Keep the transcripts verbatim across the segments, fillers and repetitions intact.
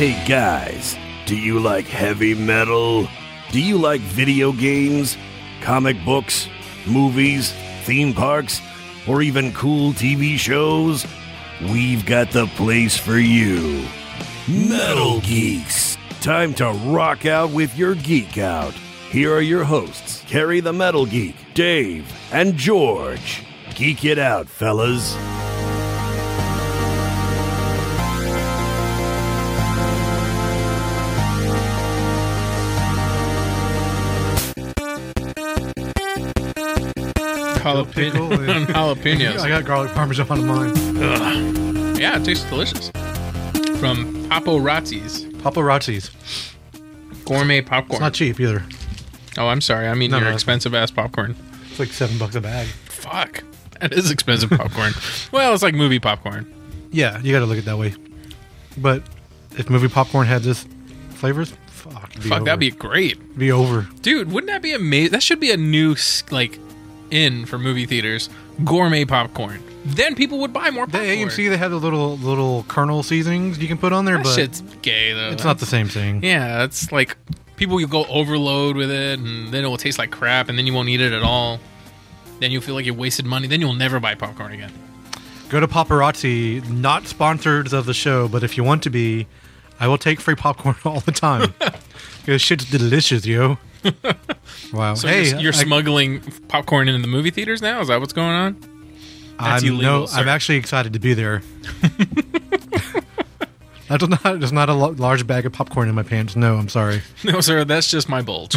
Hey guys, do you like heavy metal? Do you like video games, comic books, movies, theme parks, or even cool T V shows? We've got the place for you. Metal Geeks. Time to rock out with your geek out. Here are your hosts, Carrie the Metal Geek, Dave, and George. Geek it out, fellas. Jalapeno. Jalapenos. I got garlic parmesan on mine. Ugh. Yeah, it tastes delicious. From Paparazzi's. Paparazzi's. Gourmet popcorn. It's not cheap either. Oh, I'm sorry. I mean No, your no, expensive ass popcorn. It's like seven bucks a bag. Fuck. That is expensive popcorn. Well, it's like movie popcorn. Yeah, you got to look at it that way. But if movie popcorn had this flavors, fuck. it'd be Fuck, over. that'd be great. It'd be over. Dude, wouldn't that be amazing? That should be a new, like, in for movie theaters. Gourmet popcorn. Then people would buy more The popcorn. A M C, they have the little little kernel seasonings you can put on there, That but shit's gay, though. it's not the same thing. Yeah, it's like people will go overload with it, and then it will taste like crap, and then you won't eat it at all. Then you'll feel like you wasted money. Then you'll never buy popcorn again. Go to Paparazzi, not sponsors of the show, but if you want to be, I will take free popcorn all the time. Because shit's delicious, yo. Wow. So hey, you're, you're I, smuggling popcorn into the movie theaters now? Is that what's going on? That's I'm, illegal, no, sir. I'm actually excited to be there. That's not, there's not a lo- large bag of popcorn in my pants. No, I'm sorry. No, sir, that's just my bulge.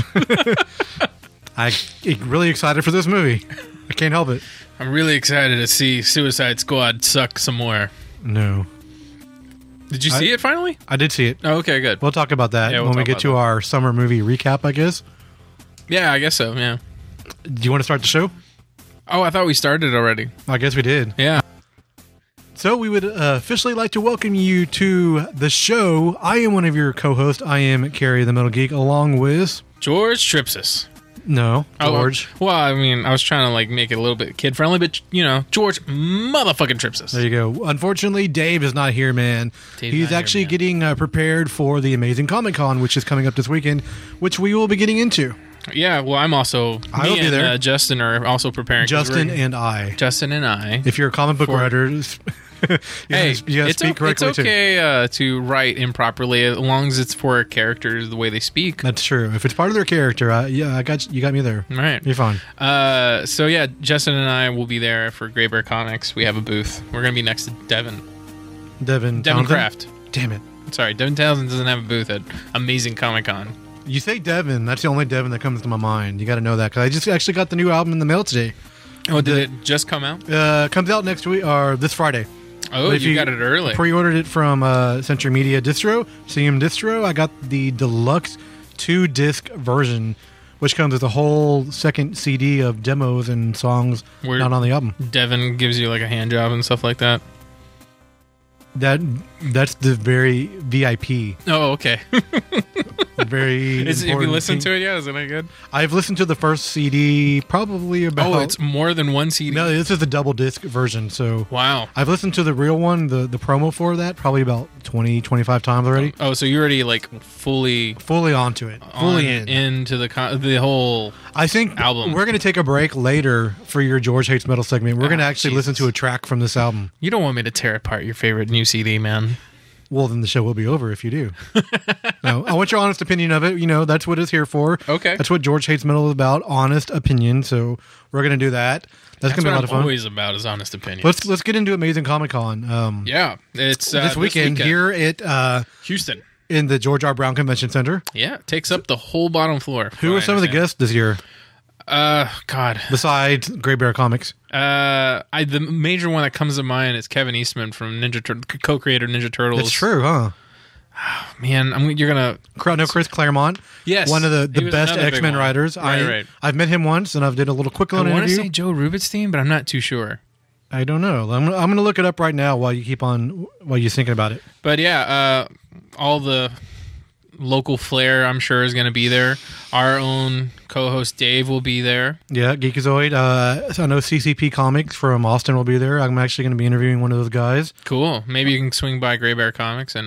I'm really excited for this movie. I can't help it. I'm really excited to see Suicide Squad suck some more. No. Did you I- see it finally? I did see it. Oh, okay, good. We'll talk about that Yeah, we'll when we talk get about to that. our summer movie recap, I guess. Yeah, I guess so, yeah. Do you want to start the show? Oh, I thought we started already. I guess we did. Yeah. So we would uh, officially like to welcome you to the show. I am one of your co-hosts. I am Carrie the Metal Geek, along with... George Tripsis. No, George. Oh, well, I mean, I was trying to like make it a little bit kid friendly, but you know, George motherfucking Tripsis. There you go. Unfortunately, Dave is not here, man. Dave's He's not here, actually man. getting uh, prepared for the Amazing Comic Con, which is coming up this weekend, which we will be getting into. Yeah, well, I'm also. I me will be and, there. Uh, Justin are also preparing. 'cause Justin we're- and I. Justin and I. If you're a comic book For- writer, you Hey, gotta, you gotta it's, speak o- correctly it's okay uh, to write improperly as long as it's for characters the way they speak. too. That's true. If it's part of their character, I, yeah, I got you. Got me there. Right. You're fine. Uh, so yeah, Justin and I will be there for Grey Bear Comics. We have a booth. We're gonna be next to Devin. Devin. Devin Townsend? Kraft. Damn it. Sorry, Devin Townsend doesn't have a booth at Amazing Comic Con. You say Devin. That's the only Devin that comes to my mind. You got to know that because I just actually got the new album in the mail today. Oh, did it just come out? Uh, comes out next week or this Friday. Oh, But if you got it early. Pre-ordered it from uh, Century Media Distro, C M Distro. I got the deluxe two-disc version, which comes with a whole second C D of demos and songs Where- not on the album. Devin gives you like a hand job and stuff like that. That that's the very V I P, Oh, okay. very. Is, have you important listened thing. to it yet? Is it any good? I've listened to the first C D probably about. Oh, it's more than one C D. no, this is the double disc version. So Wow. I've listened to the real one, the the promo for that, probably about twenty, twenty-five times already. Oh, so you're already like fully Fully onto it, fully on- in. into the con- the whole. I think album. we're going to take a break later for your George Hates Metal segment. We're going to Ah, actually listen Jesus. to a track from this album. You don't want me to tear apart your favorite new C D, man. Well, then the show will be over if you do. No, I want your honest opinion of it. You know, that's what it's here for. Okay. That's what George Hates Metal is about, honest opinion. So we're going to do that. That's, That's going to be a what lot I'm of fun. always about is honest opinions. Let's let's get into Amazing Comic Con. Um, yeah, it's uh, this, weekend here at uh, Houston. in the George R. Brown Convention Center. Yeah, it takes up the whole bottom floor. Who from are what I some of the understand. guests this year Uh, God. besides Grey Bear Comics? Uh, I the major one that comes to mind is Kevin Eastman from Ninja Tur- co-creator Ninja Turtles. That's true, huh? Man. I'm you're gonna Cr- No, Chris Claremont. yes One of the, he the was best another big X-Men one. writers. Right, I, right. I've met him once, and I've did a little quick I little want to interview. say Joe Rubinstein, but I'm not too sure. I don't know. I'm, I'm going to look it up right now while you keep on while you're thinking about it. But yeah, uh, all the local flair, I'm sure, is going to be there. Our own co-host Dave will be there. Yeah, Geekazoid. Uh, I know C C P Comics from Austin will be there. I'm actually going to be interviewing one of those guys. Cool. Maybe you can swing by Grey Bear Comics and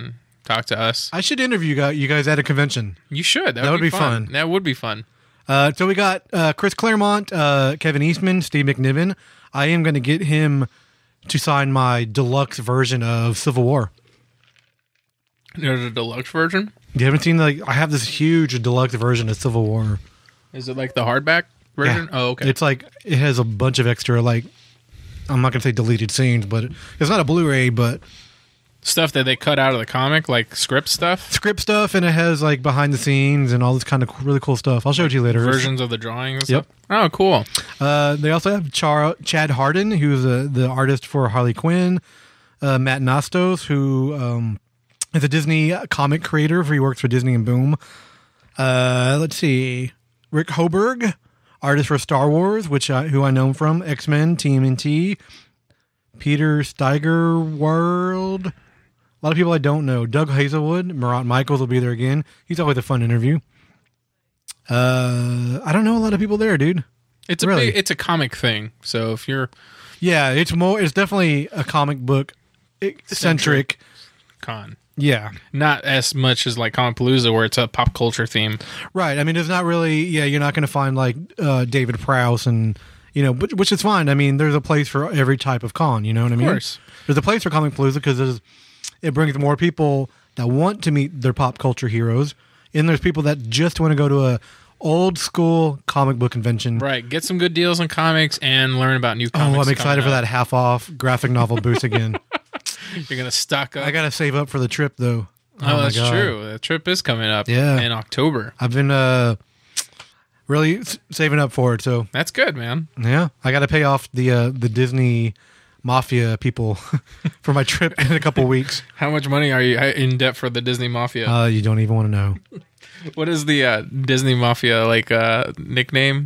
talk to us. I should interview you guys, you guys at a convention. You should. That, That would would be fun. That would be fun. Uh, so we got uh, Chris Claremont, uh, Kevin Eastman, Steve McNiven. I am going to get him to sign my deluxe version of Civil War. There's a deluxe version. You haven't seen like I have this huge deluxe version of Civil War. Is it like the hardback version? Yeah. Oh, okay. It's like it has a bunch of extra like I'm not going to say deleted scenes, but it's not a Blu-ray, but Stuff that they cut out of the comic, like script stuff. script stuff, and it has like behind the scenes and all this kind of really cool stuff. I'll show it to you later. Versions of the drawings. And Yep. Stuff. Oh, cool. Uh, they also have Char- Chad Hardin, who's the the artist for Harley Quinn. Uh, Matt Nastos, who um, is a Disney comic creator. He works for Disney and Boom. Uh, let's see, Rick Hoberg, artist for Star Wars, which I, who I know from X-Men, T M N T. Peter Steigerwald. A lot of people I don't know. Doug Hazelwood, Marat Michaels will be there again. He's always a fun interview. Uh, I don't know a lot of people there, dude. It's a Really? big, it's a comic thing. So if you're Yeah, it's more. It's definitely a comic book centric. con, Yeah, not as much as like Comicpalooza, where it's a pop culture theme. right. I mean, it's not really. Yeah, you're not going to find like uh, David Prowse and you know, but, which is fine. I mean, there's a place for every type of con. You know what I mean? course. There's a place for Comicpalooza because it brings more people that want to meet their pop culture heroes, and there's people that just want to go to a old school comic book convention. Right. Get some good deals on comics and learn about new Oh, comics. I'm excited for coming that half off graphic novel boost again. up. You're gonna stock up. I gotta save up for the trip though. oh, my that's God. true. The trip is coming up. Yeah. in October. I've been uh really s- saving up for it. So That's good, man. yeah, I got to pay off the uh, the Disney Mafia people for my trip in a couple weeks. How much money are you in debt for the Disney Mafia? Uh, you don't even want to know. what is the uh, Disney Mafia like uh, nickname?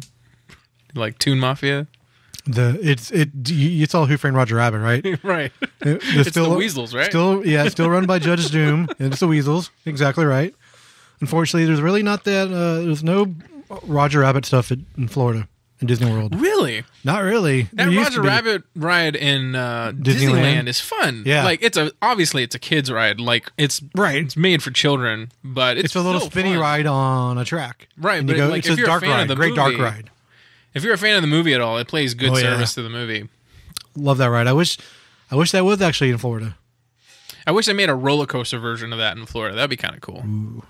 Like Toon Mafia? The it's it you- it's all Who Framed Roger Rabbit, right? right. It- It's the Weasels, right? Still, yeah, still run by Judge Doom. And it's the Weasels, exactly right. Unfortunately, there's really not that. Uh, there's no Roger Rabbit stuff in in Florida in Disney World. Really? Not really. That There used Roger to be. Rabbit ride in uh, Disneyland? Disneyland is fun. Yeah. like it's a obviously it's a kids ride. Like it's Right. It's made for children, but it's, It's a little still spinny fun. ride on a track. Right, And but you go, like, it's if a you're a dark fan of ride, the great dark movie- ride. If you're a fan of the movie at all, it plays good Oh, yeah. service to the movie. Love that ride. I wish, I wish that was actually in Florida. I wish they made a roller coaster version of that in Florida. That'd be kind of cool.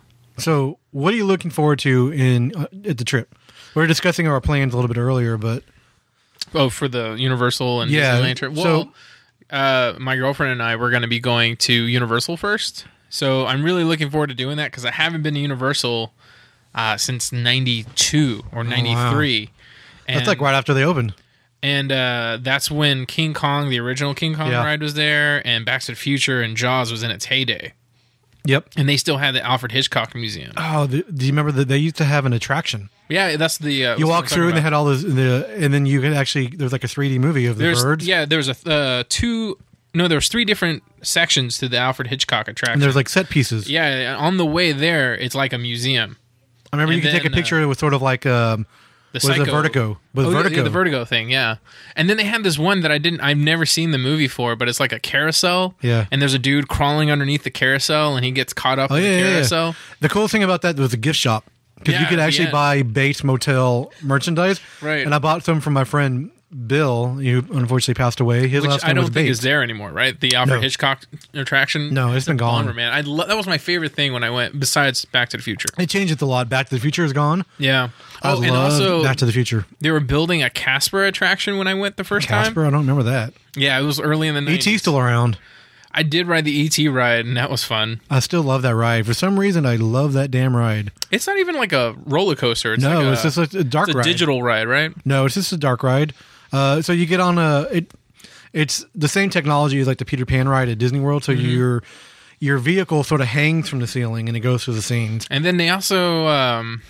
So, what are you looking forward to in uh, at the trip? We were discussing our plans a little bit earlier, but Oh, for the Universal and Yeah, Disneyland trip. so- Well, uh, my girlfriend and I were going to be going to Universal first, so I'm really looking forward to doing that because I haven't been to Universal uh, since ninety-two or ninety-three. And, that's like right after they opened. And uh, that's when King Kong, the original King Kong Yeah. ride, was there, and Back to the Future and Jaws was in its heyday. Yep. And they still had the Alfred Hitchcock Museum. Oh, the, do you remember that they used to have an attraction? Yeah, that's the uh, You that's what walk I'm through and talking they about. had all those, the, and then you could actually there's like a three D movie of the There's birds. yeah, there's a uh, two no, there was three different sections to the Alfred Hitchcock attraction. And there's like set pieces. yeah, on the way there, it's like a museum. I remember you and could take a then, picture with sort of like um, The what is it, Psycho Vertigo? With Oh, yeah, Vertigo. yeah, the Vertigo thing, yeah. And then they had this one that I didn't, I've never seen the movie for, but it's like a carousel. Yeah. And there's a dude crawling underneath the carousel, and he gets caught up Oh in yeah, the yeah, yeah. carousel. The coolest thing about that was the gift shop because you Yeah, could at the actually end. buy Bates Motel merchandise. Right. And I bought some from my friend Bill, who unfortunately passed away. His Which last I name don't was think Bates. is there anymore, right? The Alfred No. Hitchcock attraction. No, it's been gone. Bummer, man. I lo- that was my favorite thing when I went. Besides Back to the Future. It changed a lot. Back to the Future is gone. Yeah. I Oh, and love also Back to the Future. they were building a Casper attraction when I went the first Casper, I don't remember that. time. Yeah, it was early in the E nineties. T's still around. I did ride the E T ride, and that was fun. I still love that ride. For some reason, I love that damn ride. It's not even like a roller coaster. It's no, like a, it's just a, a dark it's a ride. digital ride, right? No, it's just a dark ride. Uh, so you get on a it. It's the same technology as like the Peter Pan ride at Disney World. So Mm-hmm. your your vehicle sort of hangs from the ceiling and it goes through the scenes. And then they also, um,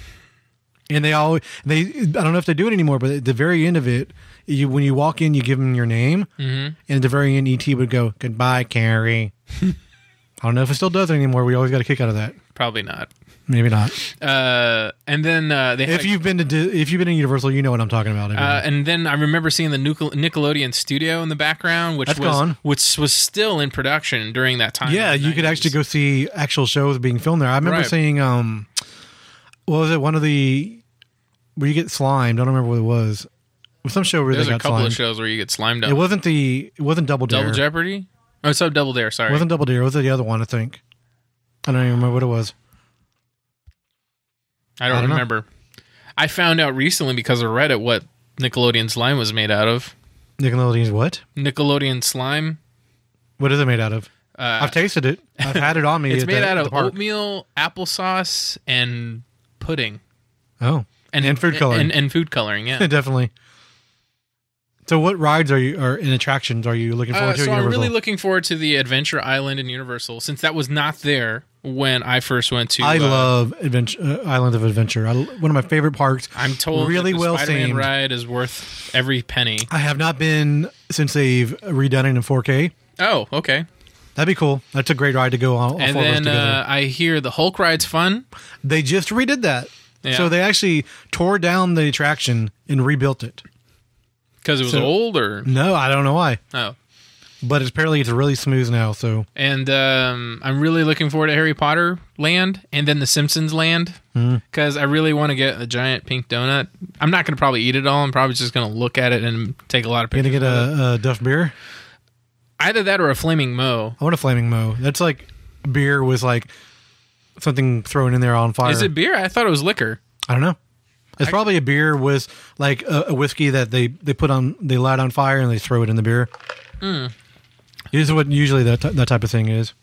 And they all they I don't know if they do it anymore, but at the very end of it, you when you walk in, you give them your name, mhm. and at the very end, E T would go goodbye, Carrie. I don't know if it still does it anymore. We always got a kick out of that. probably not. Maybe not. Uh, and then uh, they If had, you've been to Di- if you've been to Universal, you know what I'm talking about. uh, and then I remember seeing the Nickel- Nickelodeon studio in the background, which That's was gone. which was still in production during that time. yeah, in the you could nineties. actually go see actual shows being filmed there. I remember Right. seeing um, what was it? One of the where you get slimed. I don't remember what it was. It was some show where There's they a got couple slimed. of shows where you get slimed up. It wasn't the. It wasn't Double Dare. Double Jeopardy. Oh, so Double Dare. Sorry. It wasn't Double Dare. It was the other one. I think. I don't even remember what it was. I don't, I don't know. remember. I found out recently because of Reddit what Nickelodeon slime was made out of. Nickelodeon's what? Nickelodeon slime. What is it made out of? Uh, I've tasted it. I've had it on me. It's at made the- out at of the park. oatmeal, applesauce, and pudding, Oh, and food coloring. and, and food coloring. Yeah. definitely. So, what rides are you or in attractions are you looking forward Uh, to? at so I'm Universal? really looking forward to the Adventure Island in Universal, since that was not there when I first went to. I uh, love Adventure uh, Island of Adventure. I, one of my favorite parks. I'm told really that the well Spider-Man themed. ride is worth every penny. I have not been since they've redone it in four K. Oh, okay. That'd be cool. That's a great ride to go on. All And four of us then together. uh, I hear the Hulk ride's fun. They just redid that. Yeah. So they actually tore down the attraction and rebuilt it. Because it was So- old, or No, I don't know why, oh, but it's, apparently it's really smooth now. So and um, I'm really looking forward to Harry Potter Land and then the Simpsons Land because I really want to get a giant pink donut. I'm not going to probably eat it all. I'm probably just going to look at it and take a lot of you're pictures. gonna get of it. a, a Duff beer. Either that or a Flaming Moe. I want a Flaming Moe. That's like beer with like something thrown in there on fire. Is it beer? I thought it was liquor. I don't know. It's probably a beer with like a, a whiskey that they, they put on, they light on fire and they throw it in the beer. Mm. This is what usually that, that type of thing is.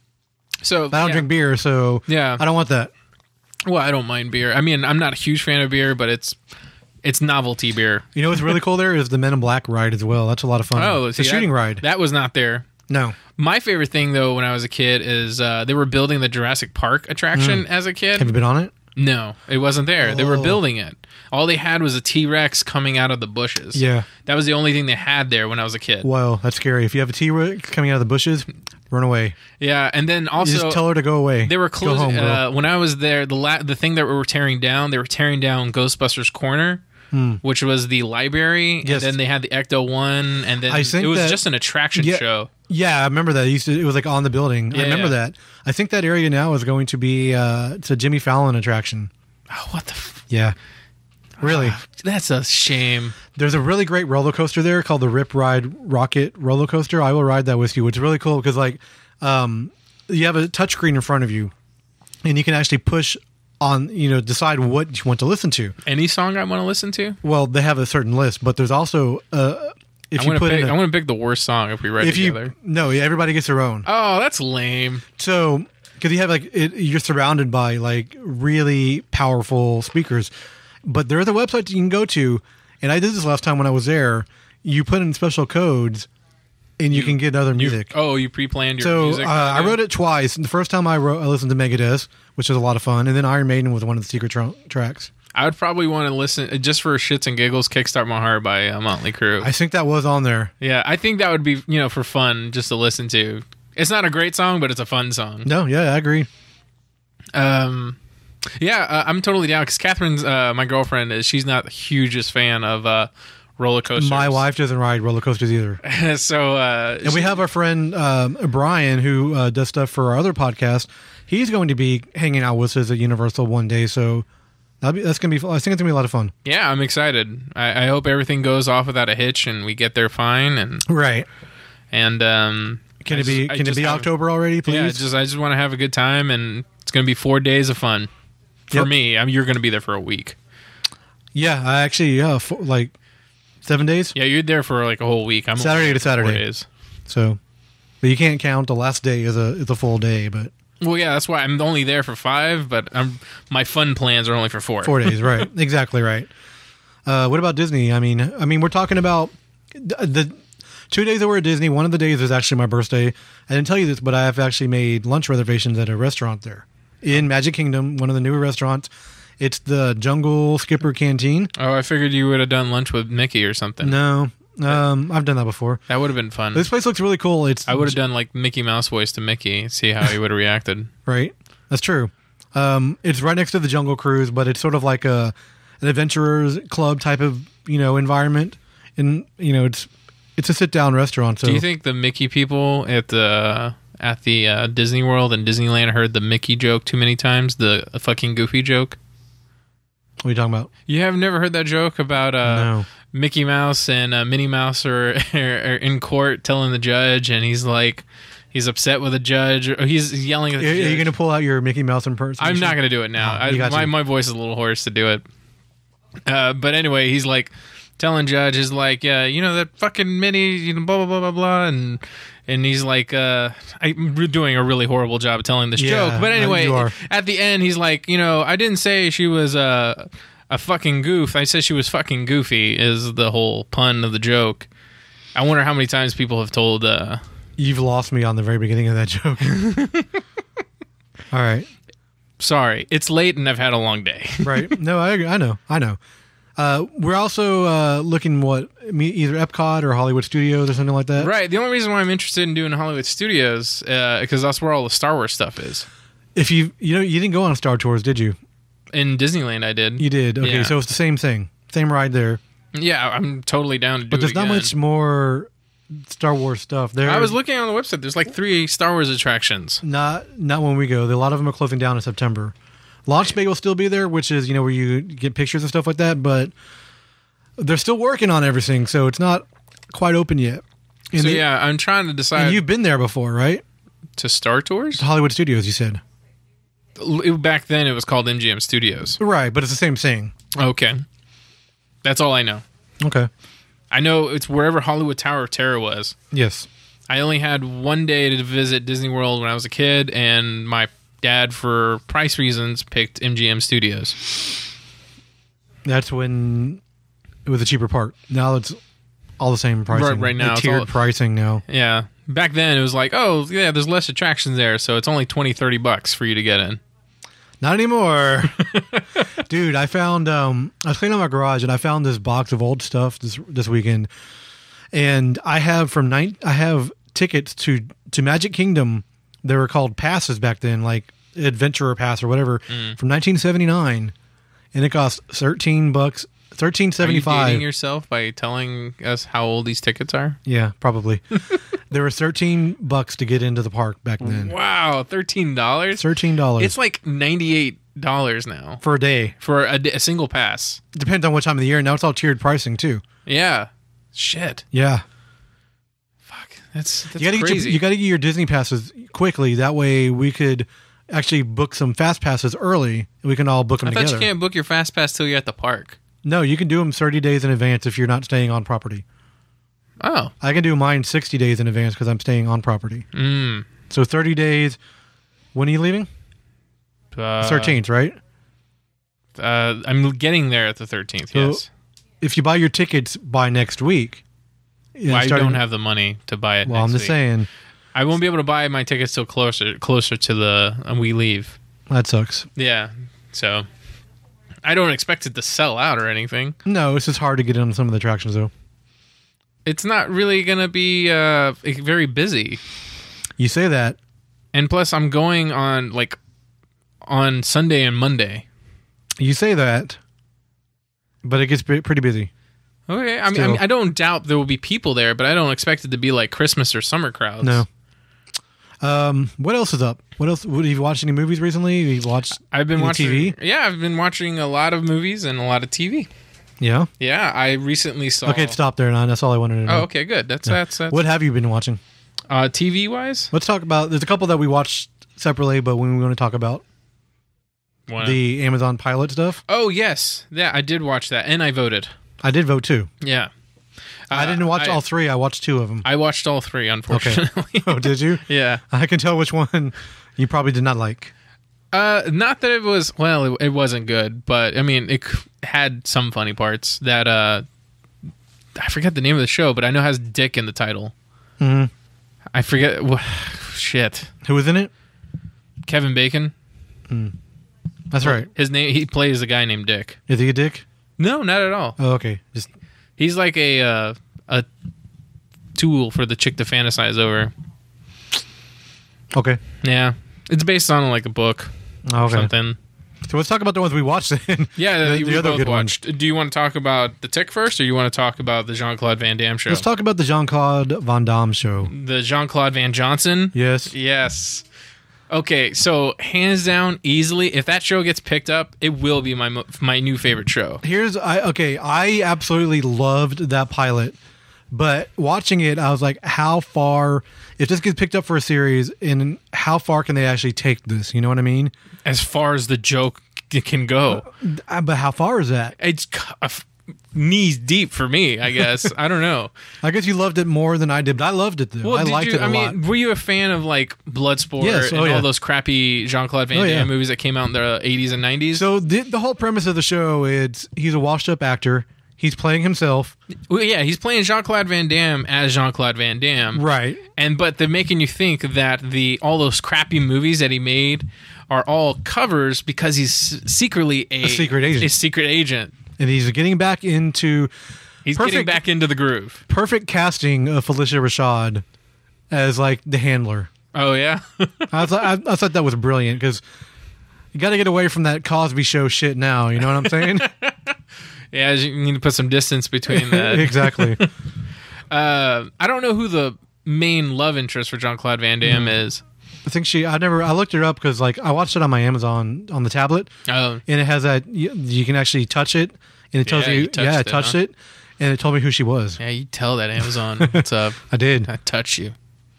So I don't yeah. drink beer, so Yeah. I don't want that. Well, I don't mind beer. I mean, I'm not a huge fan of beer, but it's it's novelty beer. You know what's really cool there is the Men in Black ride as well. That's a lot of fun. Oh, it's see, a shooting that, ride. That was not there. No. My favorite thing, though, when I was a kid, is uh, they were building the Jurassic Park attraction as a kid. Have you been on it? No, it wasn't there. They were Oh. building it. All they had was a T-Rex coming out of the bushes. Yeah. That was the only thing they had there when I was a kid. Well, that's scary. If you have a T-Rex coming out of the bushes, run away. Yeah, and then You also just tell her to go away. they were Go closing. home, girl. uh, when I was there, the la- the thing that we were tearing down, they were tearing down Ghostbusters Corner, which was the library. Hmm. Yes. And then they had the Ecto One, and then I think it was that- just an attraction Yeah. show. Yeah, I remember that. It, used to, it was like on the building. I Yeah, remember yeah. that. I think that area now is going to be uh, it's a Jimmy Fallon attraction. Oh, what the? F- Yeah. Really. That's a shame. There's a really great roller coaster there called the Rip Ride Rocket roller coaster. I will ride that with you. It's really cool because like um, you have a touchscreen in front of you and you can actually push on, you know, decide what you want to listen to. Any song I want to listen to? Well, they have a certain list, but there's also uh, if I you want to put pick. in a, I want to pick the worst song if we write if together. you no, yeah, everybody gets their own. Oh, that's lame. So, because you have like it, you're surrounded by like really powerful speakers, but there's a website you can go to, and I did this last time when I was there. You put in special codes, and you, can get other music. Oh, you pre-planned your so music. uh, I wrote it twice. The first time I wrote, I listened to Megadeth, which was a lot of fun, and then Iron Maiden was one of the secret tra- tracks. I would probably want to listen just for shits and giggles. "Kickstart My Heart" by uh, Motley Crue. I think that was on there. yeah, I think that would be you know for fun just to listen to. It's not a great song, but it's a fun song. No, yeah, I agree. Um, yeah, uh, I'm totally down because Catherine's uh, my girlfriend. Is she's not the hugest fan of uh, roller coasters. My wife doesn't ride roller coasters either. so uh, And we have our friend um, Brian, who uh, does stuff for our other podcast. He's going to be hanging out with us at Universal one day, so that'll be, that's going to be. I think it's going to be a lot of fun. yeah, I'm excited. I, I hope everything goes off without a hitch and we get there fine. And Right? and um, Can I it be? just- I Can it just be have- October already? Please. Yeah, just I just want to have a good time, and it's going to be four days of fun for Yep. me. I mean, you're going to be there for a week. yeah. I actually, yeah, for, like seven days. Yeah, you're there for like a whole week. I'm Saturday only to there for four Saturday. days. So, but you can't count the last day as a as a full day, but Well, yeah, that's why I'm only there for five, but I'm my fun plans are only for four. four days. Right? Exactly right. Uh, what about Disney? I mean, I mean, we're talking about the, the two days that we're at Disney. One of the days is actually my birthday. I didn't tell you this, but I have actually made lunch reservations at a restaurant there in Magic Kingdom, one of the newer restaurants. It's the Jungle Skipper Canteen. Oh, I figured you would have done lunch with Mickey or something. No, um, I've done that before. That would have been fun. This place looks really cool. It's I would have done like Mickey Mouse voice to Mickey, see how he would have reacted. right. That's true. Um, it's right next to the Jungle Cruise, but it's sort of like a an adventurers club type of you know environment, and you know it's it's a sit down restaurant. So Do you think the Mickey people at the at the uh, Disney World and Disneyland heard the Mickey joke too many times? The fucking Goofy joke. What are you talking about? You have never heard that joke about uh, No. Mickey Mouse and uh, Minnie Mouse are, are in court telling the judge, and he's like, he's upset with the judge, or he's yelling at the Are, judge. are you going to pull out your Mickey Mouse impersonation? I'm not going to do it now. Oh, you I, got my you. my voice is a little hoarse to do it. Uh, but anyway, he's like telling judge is like, yeah, you know that fucking Minnie, you know, blah blah blah blah blah, and and he's like, uh, I'm doing a really horrible job of telling this Yeah, joke. But uh, anyway, you are. at the end, he's like, you know, I didn't say she was a a fucking goof. I said she was fucking goofy. Is the whole pun of the joke. I wonder how many times people have told. Uh, You've lost me on the very beginning of that joke. All right. Sorry, it's late and I've had a long day. Right. No, I I know. I know. Uh, we're also uh, looking what me- either Epcot or Hollywood Studios or something like that. Right. The only reason why I'm interested in doing Hollywood Studios uh, because that's where all the Star Wars stuff is. If you you know you didn't go on Star Tours, did you? In Disneyland, I did. You did. Okay, Yeah. so it's the same thing, same ride there. Yeah, I'm totally down to do But there's it not again. much more Star Wars stuff there. I was looking on the website. There's like three Star Wars attractions. not not when we go. A lot of them are closing down in September. Launch Bay will still be there, which is you know where you get pictures and stuff like that. But they're still working on everything, so it's not quite open yet. And So they- yeah, I'm trying to decide and you've been there before, right? to Star Tours. Hollywood Studios, you said. L- Back then, it was called M G M Studios. Right, but it's the same thing. Okay, that's all I know. Okay. I know it's wherever Hollywood Tower of Terror was. Yes. I only had one day to visit Disney World when I was a kid, and my dad, for price reasons, picked M G M Studios. That's when it was a cheaper part. Now it's all the same pricing. Right- right now, It's it's tiered all- pricing now. Yeah. Back then, it was like, oh, yeah, there's less attractions there, so it's only twenty, thirty bucks for you to get in. Not anymore. Dude, I found um I was cleaning out my garage and I found this box of old stuff this this weekend. And I have from nine I have tickets to to Magic Kingdom. They were called passes back then, like Adventurer Pass or whatever, Mm. from nineteen seventy-nine. And it cost thirteen bucks, thirteen Are you seventy-five. dating yourself by telling us how old these tickets are? Yeah, probably. There were thirteen bucks to get into the park back then. Wow, thirteen dollars? Thirteen dollars It's like ninety-eight dollars now for a day. for a, d- a single pass. Depends on what time of the year. Now it's all tiered pricing too. Yeah. Shit. Yeah, Fuck. That's, that's you gotta get crazy. your, you gotta get your Disney passes quickly. That way we could actually book some fast passes early. And we can all book them I thought together. you can't book your fast pass till you're at the park. No, you can do them thirty days in advance if you're not staying on property. Oh. I can do mine sixty days in advance because I'm staying on property. Mm. So thirty days. When are you leaving? Uh, thirteenth, right? Uh, I'm getting there at the thirteenth, So, yes. If you buy your tickets by next week, you know, Well, I starting- don't have the money to buy it Well, next I'm just week. saying I won't be able to buy my tickets till closer closer to the uh, we leave. that sucks. Yeah. So I don't expect it to sell out or anything. No, it's just hard to get on some of the attractions though. It's not really going to be uh, very busy. You say that. And plus I'm going on like on Sunday and Monday. You say that, but it gets pre- pretty busy. Okay, I mean, I Still. mean, I don't doubt there will be people there, but I don't expect it to be like Christmas or summer crowds. No. Um, what else is up? What else? What, have you watched any movies recently? Have you watched? I've been any watching T V? Yeah, I've been watching a lot of movies and a lot of T V. Yeah. Yeah, I recently saw. Okay, stop there, Nine. That's all I wanted to know. Oh, okay, good. That's that's, that's What have you been watching? uh, T V wise. Let's talk about. There's a couple that we watched separately, but when we want to talk about One. the Amazon pilot stuff, Oh yes, yeah, I did watch that, and I voted. I did vote too. Yeah, I Uh, didn't watch I, all three. I watched two of them. I watched all three, unfortunately. Oh, did you? Yeah. I can tell which one you probably did not like. Uh, not that it was well, it, it wasn't good, but I mean, it c- had some funny parts. That uh, I forget the name of the show, but I know it has Dick in the title. Mhm. I forget. wh- Shit, Who was in it? Kevin Bacon. That's right. His name. He plays a guy named Dick. Is he a dick? No, not at all. Oh, okay. Just He's like a uh, a tool for the chick to fantasize over. okay. Yeah, it's based on like a book. or Okay. something. So let's talk about the ones we watched. Then. Yeah, the, the, the we other both good watched. ones. Do you want to talk about The Tick first, or you want to talk about the Jean-Claude Van Damme show? Let's talk about the Jean-Claude Van Damme show. The Jean-Claude Van Johnson? Yes. Yes. Okay, so hands down, easily, if that show gets picked up, it will be my mo- my new favorite show. Here's I okay. I absolutely loved that pilot, but watching it, I was like, how far? If this gets picked up for a series, and how far can they actually take this? You know what I mean? As far as the joke c- can go, Uh, But how far is that? it's c- a f- knees deep for me. I guess I don't know. I guess you loved it more than I did, but I loved it though. Well, I did liked you, it a I lot. mean, were you a fan of like Bloodsport Yes, and oh, yeah. all those crappy Jean-Claude Van Oh, Damme yeah. movies that came out in the eighties and nineties? So the, the whole premise of the show is he's a washed-up actor. He's playing himself, Well, yeah, he's playing Jean-Claude Van Damme as Jean-Claude Van Damme. right? And but they're making you think that the all those crappy movies that he made are all covers because he's secretly a, A secret agent. A secret agent. And he's getting back into He's getting Perfect. back into the groove. perfect casting of Felicia Rashad as like the handler. Oh yeah. I, was, I, I thought that was brilliant because you got to get away from that Cosby Show shit now. You know what I'm saying? Yeah, you need to put some distance between that. Exactly. uh, I don't know who the main love interest for Jean-Claude Van Damme Mm. is. I think she. I never. I looked her up because like I watched it on my Amazon on the tablet, Oh, and it has that you, you can actually touch it, and it tells Yeah, you, you touched yeah, I it, touched huh? it, and it told me who she was. yeah, you tell that Amazon what's up. I did. I touch you.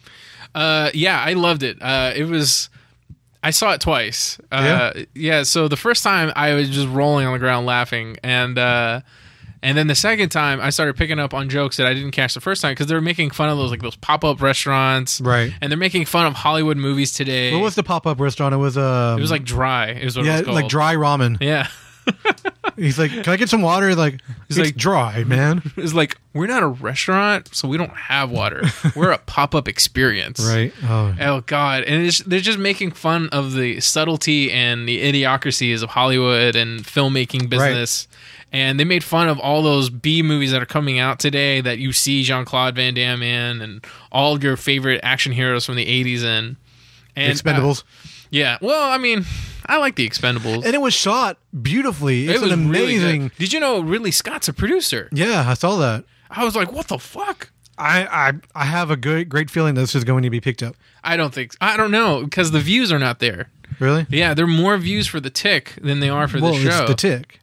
Uh, yeah, I loved it. Uh, it was. I saw it twice. Uh, yeah. yeah. So the first time I was just rolling on the ground laughing, and uh, and then the second time I started picking up on jokes that I didn't catch the first time because they were making fun of those like those pop up restaurants, Right. And they're making fun of Hollywood movies today. What was the pop up restaurant? It was um, it was like dry. It was what yeah, it was called. like dry ramen. Yeah. He's like, can I get some water? Like, He's it's like- dry, man. It's like we're not a restaurant, so we don't have water. We're a pop up experience, Right. Oh, Oh God! And it's, they're just making fun of the subtlety and the idiocracies of Hollywood and filmmaking business. And they made fun of all those B movies that are coming out today that you see Jean-Claude Van Damme in, and all your favorite action heroes from the eighties in. And, Expendables. uh, yeah. Well, I mean, I like the Expendables. And it was shot beautifully. It's it was an really amazing. good. Did you know Ridley Scott's a producer? Yeah, I saw that. I was like, what the fuck? I, I I have a good great feeling this is going to be picked up. I don't think. I don't know because the views are not there. Really? Yeah, there are more views for the Tick than they are for well, the show. it's the Tick.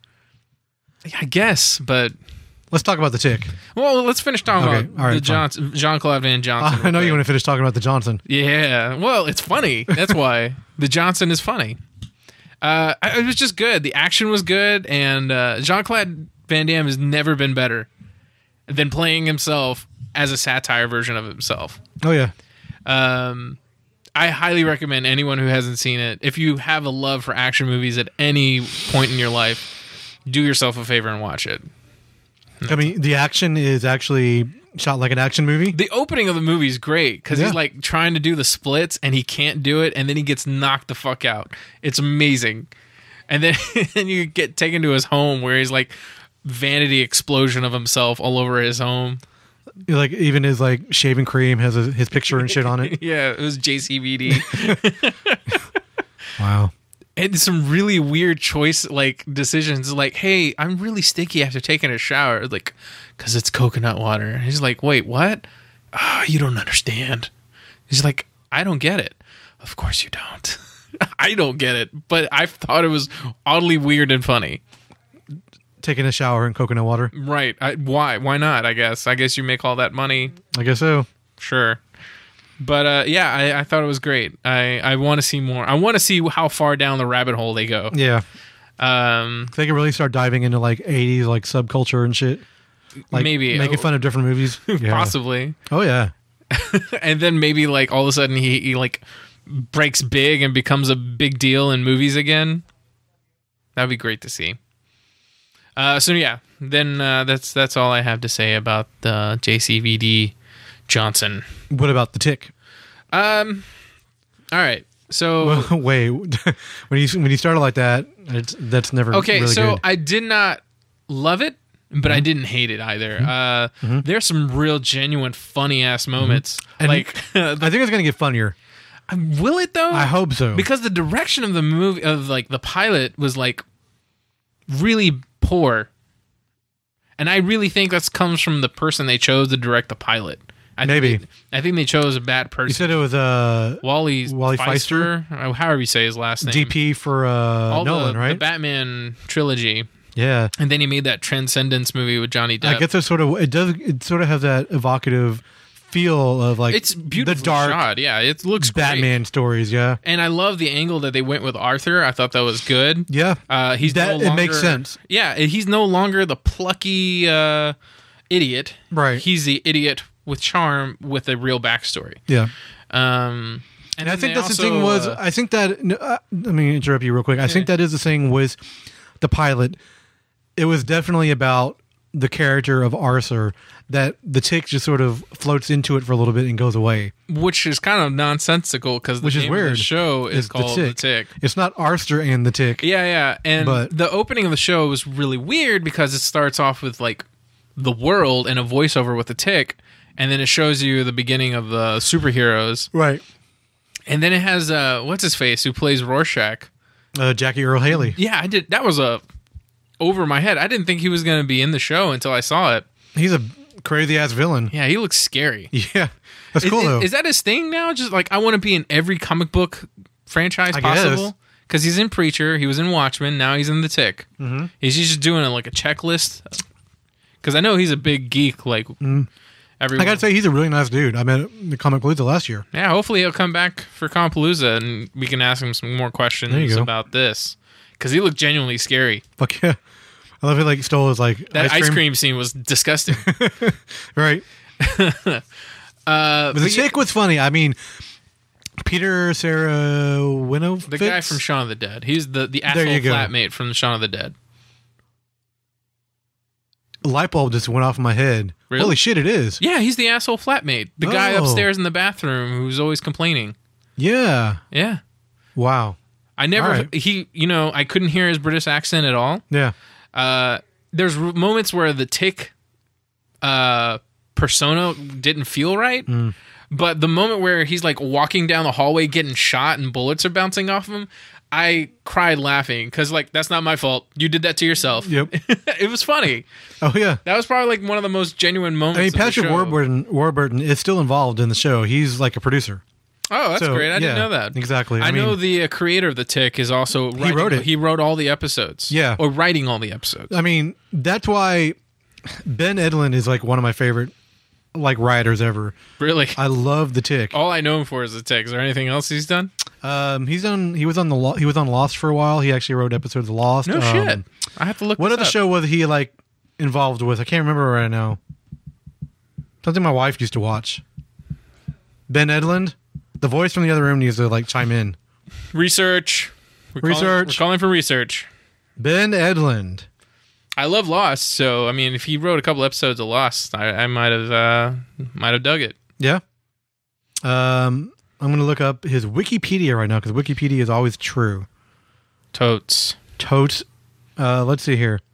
I guess, but Let's talk about the Tick. well, let's finish talking Okay, about all right, the Johnson, Jean-Claude Van Johnson. I know real you want quick. to finish talking about the Johnson. Yeah, well, it's funny. That's why the Johnson is funny. Uh, it was just good. The action was good, and uh, Jean-Claude Van Damme has never been better than playing himself as a satire version of himself. Oh yeah, Um, I highly recommend anyone who hasn't seen it. If you have a love for action movies at any point in your life, do yourself a favor and watch it. I mean the action is actually shot like an action movie. The opening of the movie is great because Yeah. he's like trying to do the splits and he can't do it, and then he gets knocked the fuck out. It's amazing. And then and you get taken to his home where he's like vanity explosion of himself all over his home. Like even his like shaving cream has a, his picture and shit on it. Yeah, it was J C V D. Wow. And some really weird choice like decisions like, hey, I'm really sticky after taking a shower, like because it's coconut water. And he's like, wait, what? Oh, you don't understand. He's like, I don't get it. Of course you don't. I don't get it, but I thought it was oddly weird and funny. Taking a shower in coconut water. Right. I, why? Why not? I guess. I guess you make all that money. I guess so. Sure. But uh, yeah, I, I thought it was great. I, I want to see more. I want to see how far down the rabbit hole they go. Yeah. Um, They can really start diving into like eighties like subculture and shit. Like Maybe. making fun of different movies. Yeah. Possibly. Oh yeah. And then maybe like all of a sudden he, he like breaks big and becomes a big deal in movies again. That'd be great to see. Uh, so yeah, then uh, that's that's all I have to say about the J C V D Johnson. What about the Tick? Um, all right. So Wait, when you when you started like that, it's, that's never okay, really so good. I did not love it, but I didn't hate it either. Uh, there's some real genuine funny ass moments. And like I think it's gonna get funnier. Will it though? I hope so. Because the direction of the movie of like the pilot was like really poor. And I really think that comes from the person they chose to direct the pilot. I Maybe. Think they, I think they chose a bad person. You said it was uh, Wally Wally Feister, or however you say his last name. D P for uh, All Nolan, the, right? The Batman trilogy. Yeah. And then he made that Transcendence movie with Johnny Depp. I guess it's sort of it does it sort of has that evocative feel of like It's beautifully the dark shot. Yeah, it looks Batman great. stories. Yeah. And I love the angle that they went with Arthur. I thought that was good. Yeah. Uh, he's that no it longer, makes sense. Yeah, he's no longer the plucky uh, idiot. Right. He's the idiot with charm with a real backstory. Yeah. Um, and And I then think they that's the also, thing was uh, I think that no, uh, let me interrupt you real quick. I think that is the thing was the pilot. It was definitely about the character of Arthur that the tick just sort of floats into it for a little bit and goes away. which is kind of nonsensical because the Which is name of weird. the show is It's The called The Tick. Tick. It's not Arthur and the tick. Yeah, yeah. And But- the opening of the show was really weird because it starts off with like the world and a voiceover with the tick, and then it shows you the beginning of the superheroes, Right. and then it has uh what's his face who plays Rorschach. Uh, Jackie Earl Haley. Yeah, I did. That was a over my head. I didn't think he was going to be in the show until I saw it. He's a crazy ass villain. Yeah, he looks scary. Yeah. That's Is, cool is- though. is that his thing now? Just like I want to be in every comic book franchise I guess. possible. Because he's in Preacher, he was in Watchmen, now he's in The Tick. Mm-hmm. He's just doing like a checklist. Because I know he's a big geek, like everyone. I gotta say, he's a really nice dude. I met him in the Comic Palooza last year. Yeah, hopefully he'll come back for Compalooza and we can ask him some more There you questions go. about this. Because he looked genuinely scary. Fuck yeah. I love it. Like stole his like That ice cream, scene was disgusting. Right. uh, But the chick was funny. I mean, Peter Sarah Winnow. the guy from Shaun of the Dead. He's the, the asshole you go. flatmate from Shaun of the Dead. light bulb just went off in my head. Really? Holy shit! It is. Yeah, he's the asshole flatmate. The guy Oh. upstairs in the bathroom who's always complaining. Yeah. Yeah. Wow. I never, All right. he, you know, I couldn't hear his British accent at all. Yeah. Uh, there's r- moments where the tick uh, persona didn't feel right. Mm. But the moment where he's like walking down the hallway getting shot and bullets are bouncing off him, I cried laughing because like that's not my fault. You did that to yourself. Yep. It was funny. Oh yeah. That was probably like one of the most genuine moments. I mean, of the Patrick show. Warburton, Warburton is still involved in the show. He's like a producer. Oh, that's So, great! I yeah, didn't know that. exactly. I, I know mean- the uh, creator of the Tick is also writing, wrote it. He wrote all the episodes. Yeah. or writing all the episodes. I mean, that's why Ben Edlund is like one of my favorite like writers ever. Really, I love the Tick. all I know him for is the Tick. Is there anything else he's done? Um, he's done. He was on the Lo- he was on Lost for a while. He actually wrote episodes of Lost. No Um, shit. I have to look. What this other up. show was he like involved with? I can't remember right now. Something my wife used to watch. Ben Edlund, the voice from the other room, needs to like chime in. Research. We're Calling, Research. we're calling for research. Ben Edlund. I love Lost, so I mean, if he wrote a couple episodes of Lost, I, I might have uh, might have dug it. Yeah. Um, I'm gonna look up his Wikipedia right now because Wikipedia is always true. Totes. Totes. Uh, let's see here.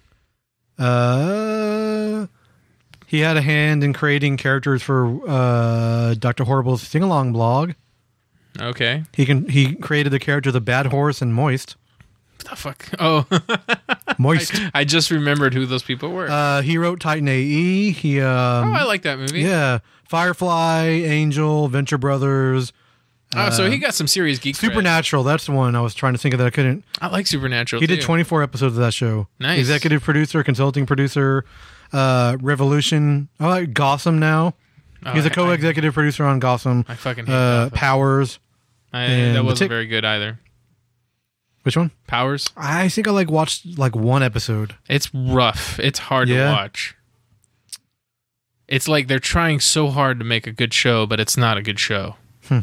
Uh, he had a hand in creating characters for uh, Doctor Horrible's sing along blog. Okay. He can he created the characters of Bad Horse and Moist. What the fuck? Oh, Moist. I just remembered who those people were. Uh, he wrote Titan A E. He um, oh, I like that movie. yeah, Firefly, Angel, Venture Brothers, Oh, so he got some serious geek cred. Supernatural. That's the one I was trying to think of that I couldn't. I like Supernatural. He did too. twenty-four episodes of that show. Nice. Executive producer, consulting producer, uh, Revolution. I like Gotham now. Oh, He's a I- co-executive producer on Gotham. I fucking hate uh, Gotham. Powers. I, and that The wasn't Tick. very good either. Which one? Powers. I think I like watched like one episode. It's rough. It's hard Yeah. to watch. It's like they're trying so hard to make a good show, but it's not a good show.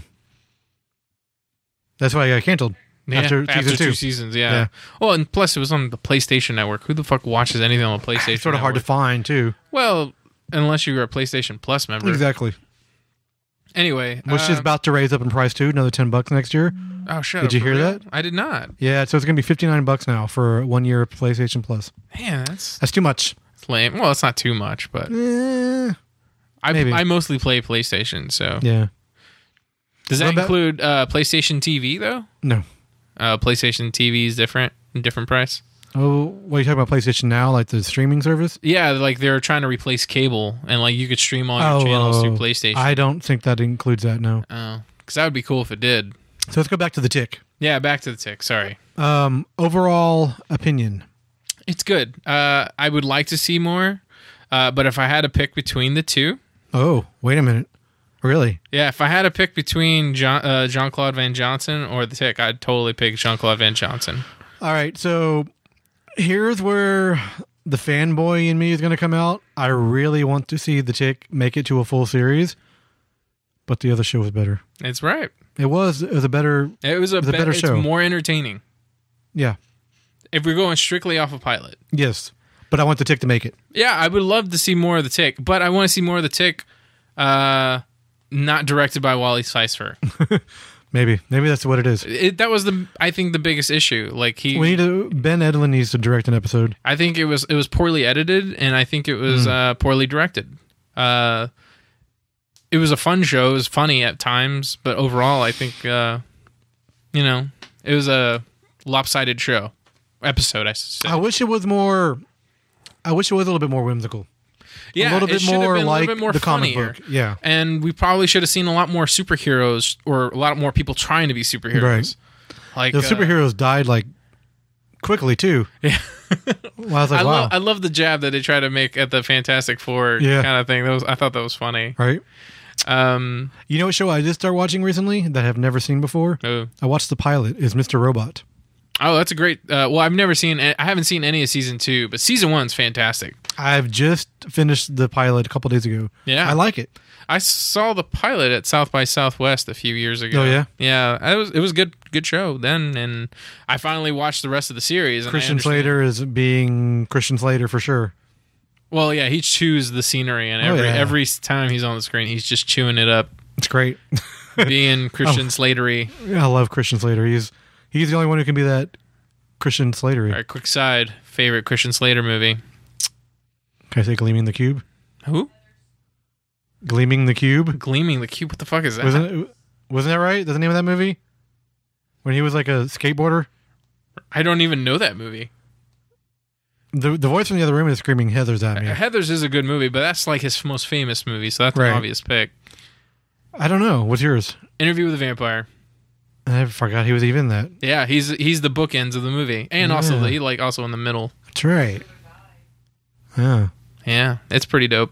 That's why I got canceled Yeah, after season two. two seasons, yeah. Yeah. Well, and plus it was on the PlayStation Network. Who the fuck watches anything on the PlayStation? It's sort of hard to Network? find too. Well, unless you're a PlayStation Plus member. Exactly. Anyway, Which is uh, about to raise up in price too, another ten bucks next year. oh, shut Did up, you for hear real? that? I did not. Yeah, so it's gonna be fifty-nine bucks now for one year of PlayStation Plus. Man, that's That's too much. lame. Well, it's not too much, but Eh, I maybe. I mostly play PlayStation, so yeah. Does that What about- include uh, PlayStation T V though? No. Uh, PlayStation T V is different, different price. Oh, what are you talking about? PlayStation Now, like the streaming service? Yeah, like they're trying to replace cable, and like you could stream all your channels through PlayStation. I don't think that includes that. No. Oh, because that would be cool if it did. So let's go back to the Tick. Yeah, back to the Tick. Sorry. Um, overall opinion. It's good. Uh, I would like to see more, uh, but if I had to pick between the two, Oh, wait a minute. Really? yeah, if I had to pick between John uh, Jean Claude Van Johnson or the Tick, I'd totally pick Jean Claude Van Johnson. All right. So here's where the fanboy in me is going to come out. I really want to see the Tick make it to a full series, but the other show was better. It's right. It was. It was a better. It was a, It was a be- better it's show. more entertaining. Yeah. If we're going strictly off of pilot. Yes. But I want the Tick to make it. Yeah, I would love to see more of the Tick, but I want to see more of the Tick uh, not directed by Wally Pfeiffer. Maybe. Maybe that's what it is. It, that was the I think the biggest issue. Like he We need to. Ben Edlund needs to direct an episode. I think it was it was poorly edited, and I think it was Mm. uh, poorly directed. Uh, it was a fun show. It was funny at times, but overall, I think uh, you know it was a lopsided show episode. I should say. I wish it was more. I wish it was a little bit more whimsical. yeah, a little it bit should have more been a like little bit more the comic funnier. book. Yeah. And we probably should have seen a lot more superheroes, or a lot more people trying to be superheroes. Right. Like The uh, superheroes died like quickly too. Yeah. Well, I was like, I wow. love I love the jab that they try to make at the Fantastic Four Yeah. kind of thing. That was I thought that was funny. Right. Um, You know what show I did start watching recently that I've never seen before? oh. I watched the pilot. Is Mister Robot. Oh, that's a great. Uh, well, I've never seen. I haven't seen any of season two, but season one's fantastic. I've just finished the pilot a couple days ago. Yeah. I like it. I saw the pilot at South by Southwest a few years ago. Oh, yeah? yeah. It was it was a good good show then, and I finally watched the rest of the series. And I Christian understand- Slater is being Christian Slater for sure. Well, yeah, he chews the scenery, and Oh, every yeah. every time he's on the screen, he's just chewing it up, It's great. being Christian Oh. Slatery. I love Christian Slater. He's he's the only one who can be that Christian Slatery. All right, quick side favorite Christian Slater movie. Can I say Gleaming the Cube? Who? Gleaming the Cube? Gleaming the Cube. What the fuck is that? Wasn't it, wasn't that right? That's the name of that movie? When he was like a skateboarder? I don't even know that movie. The the voice from the other room is screaming Heather's at me. Heathers is a good movie, but that's like his most famous movie, so that's Right. an obvious pick. I don't know. What's yours? Interview with a Vampire. I forgot he was even in that. Yeah, he's he's the bookends of the movie, and also Yeah. the, he like also in the middle. That's right. Yeah. Yeah, it's pretty dope.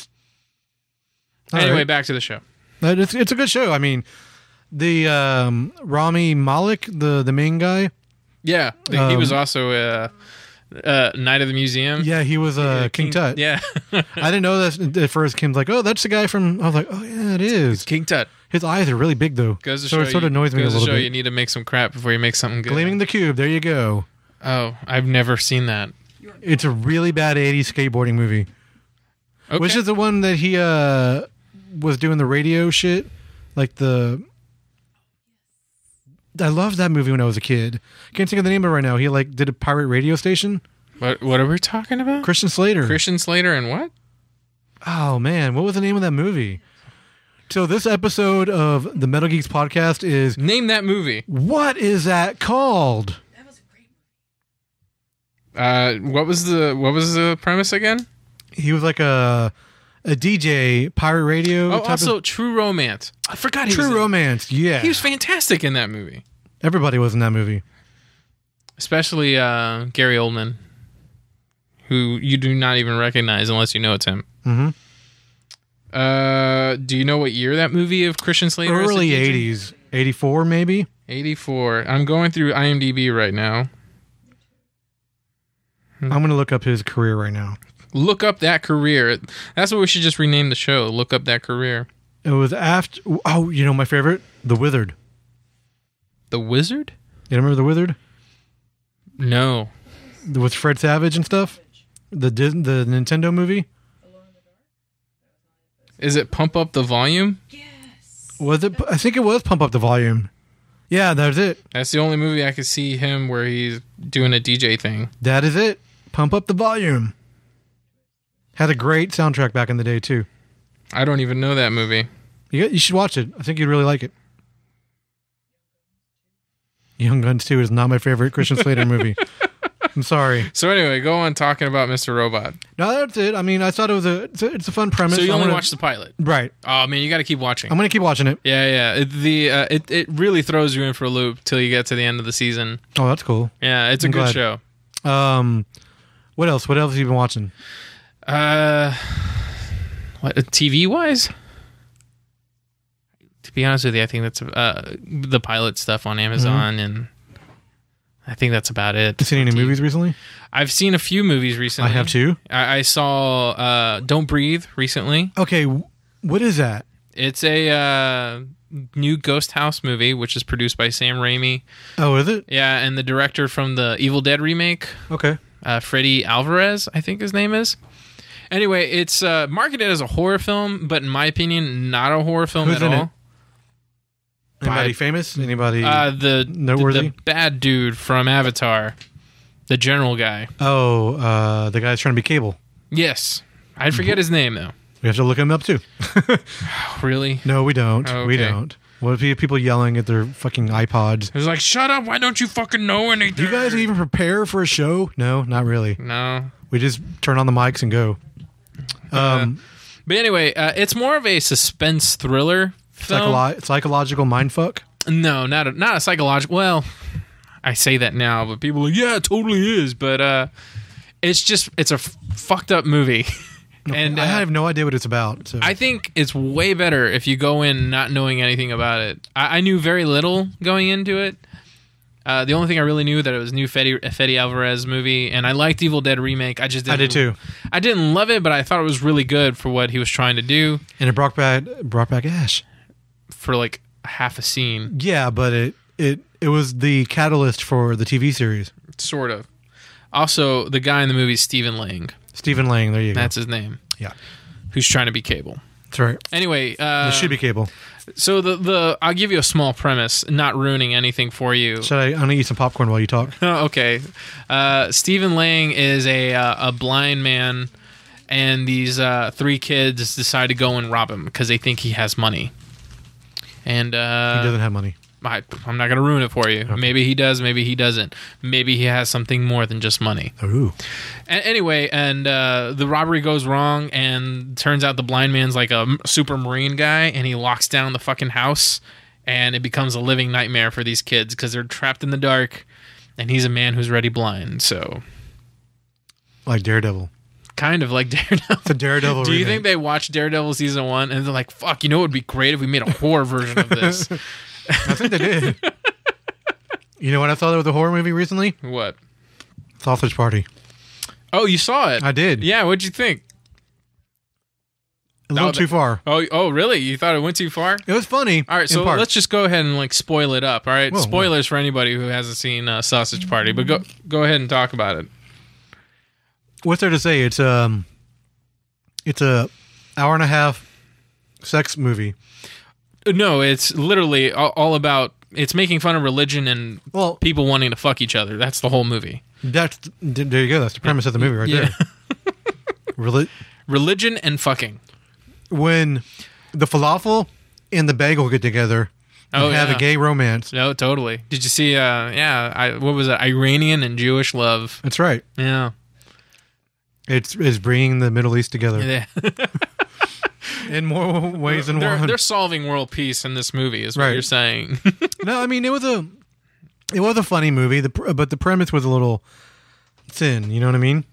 All anyway, right. back to the show. But It's it's a good show. I mean, the um, Rami Malek, the the main guy. Yeah, he Um, was also uh, uh, Night of the Museum. Yeah, he was uh, King, Tut. Yeah, I didn't know that at first. Kim's like, oh, that's the guy from. I was like, oh yeah, it is. King Tut. His eyes are really big though, Goes to so show it sort you, of annoys me a goes to little show bit. you need to make some crap before you make something good. Gleaming the Cube. There you go. Oh, I've never seen that. It's a really bad eighties skateboarding movie, Okay. which is the one that he uh, was doing the radio shit, like the. I loved that movie when I was a kid. Can't think of the name of it right now. He like did a pirate radio station. what? What are we talking about? Christian Slater. Christian Slater and what? Oh man, what was the name of that movie? So this episode of the Metal Geeks podcast is Name that movie. what is that called? Uh, what was the what was the premise again? He was like a a D J, pirate radio. Oh, type also of, True Romance. I forgot he was True in- Romance. Yeah, He was fantastic in that movie, everybody was in that movie. especially uh, Gary Oldman, who you do not even recognize unless you know it's him. hmm Uh, do you know what year that movie of Christian Slater? is? Early eighties, eighty-four maybe. eighty-four. I'm going through IMDb right now. I'm gonna look up his career right now. Look up that career. That's what we should just rename the show. Look up that career. It was after. Oh, you know my favorite, The Withered. The Wizard? You remember The Withered? No. With Fred Savage and stuff. The Dis- the Nintendo movie. Is it Pump Up the Volume? Was it? I think it was Pump Up the Volume. Yeah, that's it. That's the only movie I could see him where he's doing a D J thing. That is it. Pump Up the Volume. Had a great soundtrack back in the day too. I don't even know that movie. You, you should watch it. I think you'd really like it. Young Guns two is not my favorite Christian Slater movie. I'm sorry. So anyway, go on talking about Mister Robot. No, that's it. I mean, I thought it was a it's a, it's a fun premise. So you I'm only gonna, watched the pilot, right? Oh man, you got to keep watching. I'm gonna keep watching it. Yeah, yeah. It, the uh, it it really throws you in for a loop till you get to the end of the season. Oh, that's cool. Yeah, it's a I'm good glad. show. Um, what else? What else have you been watching? Uh, what T V wise? To be honest with you, I think that's uh the pilot stuff on Amazon, mm-hmm. and I think that's about it. You seen any movies recently? I've seen a few movies recently. I have too. I, I saw uh, Don't Breathe recently. Okay, what is that? It's a uh, new Ghost House movie, which is produced by Sam Raimi. Oh, is it? Yeah, and the director from the Evil Dead remake. Okay. Uh, Freddy Alvarez, I think his name is. Anyway, it's uh, marketed as a horror film, but in my opinion, not a horror film Who's at in all. It? Anybody By, famous? Anybody uh, the, noteworthy? The bad dude from Avatar. The general guy. Oh, uh, the guy's trying to be Cable. Yes. I forget his name, though. We have to look him up, too. Really? No, we don't. Oh, okay. We don't. What if you have people yelling at their fucking iPods? It was like, shut up, why don't you fucking know anything? Do you guys even prepare for a show? No, not really. No. We just turn on the mics and go. Um, uh, but anyway, uh, it's more of a suspense thriller film. Psycholo- psychological mindfuck? No, not a, not a psychological... Well, I say that now, but people are like, yeah, it totally is. But uh, it's just, it's a f- fucked up movie. And uh, I have no idea what it's about. So. I think it's way better if you go in not knowing anything about it. I, I knew very little going into it. Uh, the only thing I really knew that it was a new Fede, Fede Alvarez movie, and I liked Evil Dead remake. I just didn't, I did too. I didn't love it, but I thought it was really good for what he was trying to do. And it brought back brought back Ash for like half a scene. Yeah, but it it it was the catalyst for the T V series. Sort of. Also, the guy in the movie is Stephen Lang. Stephen Lang, there you go. That's his name. Yeah. Who's trying to be Cable. That's right. Anyway, uh, it should be Cable. So the the I'll give you a small premise, not ruining anything for you. Should I? I'm gonna eat some popcorn while you talk. Okay. Uh, Stephen Lang is a uh, a blind man, and these uh, three kids decide to go and rob him because they think he has money. And uh, he doesn't have money. I, I'm not going to ruin it for you. Okay. Maybe he does. Maybe he doesn't. Maybe he has something more than just money. Ooh. A- anyway, and uh, the robbery goes wrong, and turns out the blind man's like a super marine guy, and he locks down the fucking house, and it becomes a living nightmare for these kids because they're trapped in the dark, and he's a man who's already blind. So, like Daredevil. Kind of like Daredevil. It's a Daredevil Do you remake. think they watched Daredevil season one, and they're like, fuck, you know what would be great if we made a horror version of this? I think they did. You know what I thought there was a horror movie recently? What? Sausage Party. Oh, you saw it? I did. Yeah, what'd you think? A little Oh, too far. Oh, oh, really? You thought it went too far? It was funny. All right, so let's just go ahead and like spoil it up. All right, Whoa, spoilers whoa. for anybody who hasn't seen uh, Sausage Party, but go go ahead and talk about it. What's there to say? It's um, it's a hour and a half sex movie. No, it's literally all, all about. It's making fun of religion and well, people wanting to fuck each other. That's the whole movie. That's there you go. That's the premise of the movie right Yeah. there. Reli- Religion and fucking. When the falafel and the bagel get together and Oh, have yeah. a gay romance. No, totally. Did you see? Uh, yeah, I, what was it? Iranian and Jewish love. That's right. Yeah, It's it's bringing the Middle East together yeah. in more ways than they're, one. they're solving world peace in this movie, is what Right. you're saying. No, I mean it was a it was a funny movie. The pr- but the premise was a little thin. You know what I mean?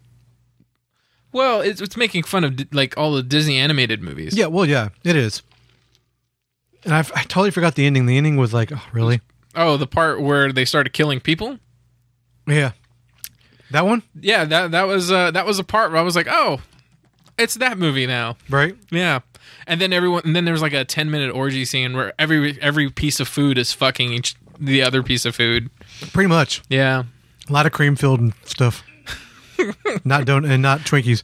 Well, it's, it's making fun of like all the Disney animated movies. Yeah. Well, yeah, it is. And I, I totally forgot the ending. The ending was like, oh, really? Oh, the part where they started killing people. Yeah. That one, Yeah, that that was uh, that was a part where I was like, oh, it's that movie now. right? Yeah, and then everyone, and then there was like a ten minute orgy scene where every every piece of food is fucking each the other piece of food. Pretty much. Yeah, A lot of cream filled and stuff. not don't and not Twinkies.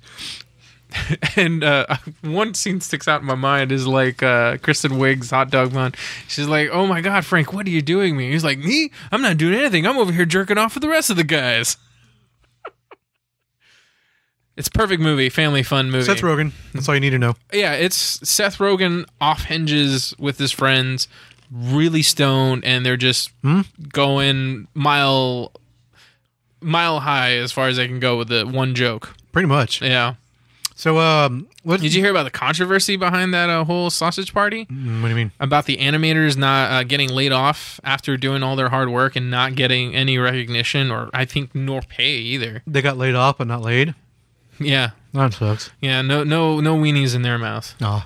and uh, one scene sticks out in my mind is like uh, Kristen Wiig's hot dog bun. She's like, "Oh my god, Frank, what are you doing me?" He's like, "Me? I'm not doing anything. I'm over here jerking off with the rest of the guys." It's a perfect movie, family fun movie. Seth Rogen. That's all you need to know. Yeah, it's Seth Rogen off hinges with his friends, really stoned and they're just Hmm? going mile mile high as far as they can go with the one joke. Pretty much. Yeah. So, um, what Did you hear about the controversy behind that uh, whole sausage party? Mm, What do you mean? About the animators not uh, getting laid off after doing all their hard work and not getting any recognition or I think nor pay either. They got laid off, but not laid. Yeah. That sucks. Yeah. No. No. No weenies in their mouth. Oh.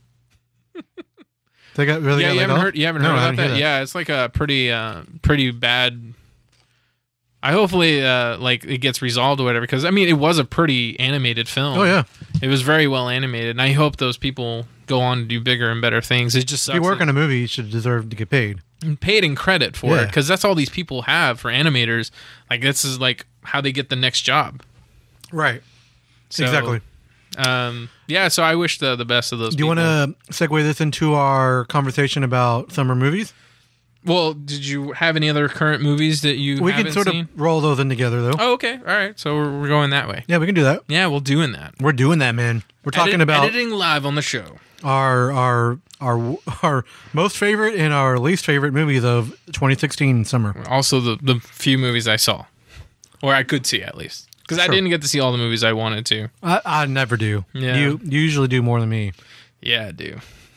They got really yeah. got You laid haven't off? heard. You haven't No, heard I about didn't hear that? that. Yeah. It's like a pretty, uh, pretty bad. I hopefully uh, like it gets resolved or whatever because I mean it was a pretty animated film. Oh yeah. It was very well animated, and I hope those people go on to do bigger and better things. It just sucks. If you work that- on a movie, you should deserve to get paid. and paid in credit for it Yeah. because that's all these people have for animators. Like this is like how they get the next job. Right. So, Exactly. Um, yeah. So I wish the the best of those. Do you people. want to segue this into our conversation about summer movies? Well, did you have any other current movies that you We haven't can sort seen? of roll those in together, though. Oh, okay. All right. So we're, we're going that way. Yeah, we can do that. Yeah, we're doing that. We're doing that, man. We're talking Edit- about editing live on the show. our our our our most favorite and our least favorite movies of twenty sixteen summer. Also, the the few movies I saw, or I could see at least, because I Sure. didn't get to see all the movies I wanted to. I, I never do. Yeah. You, you usually do more than me. Yeah, I do.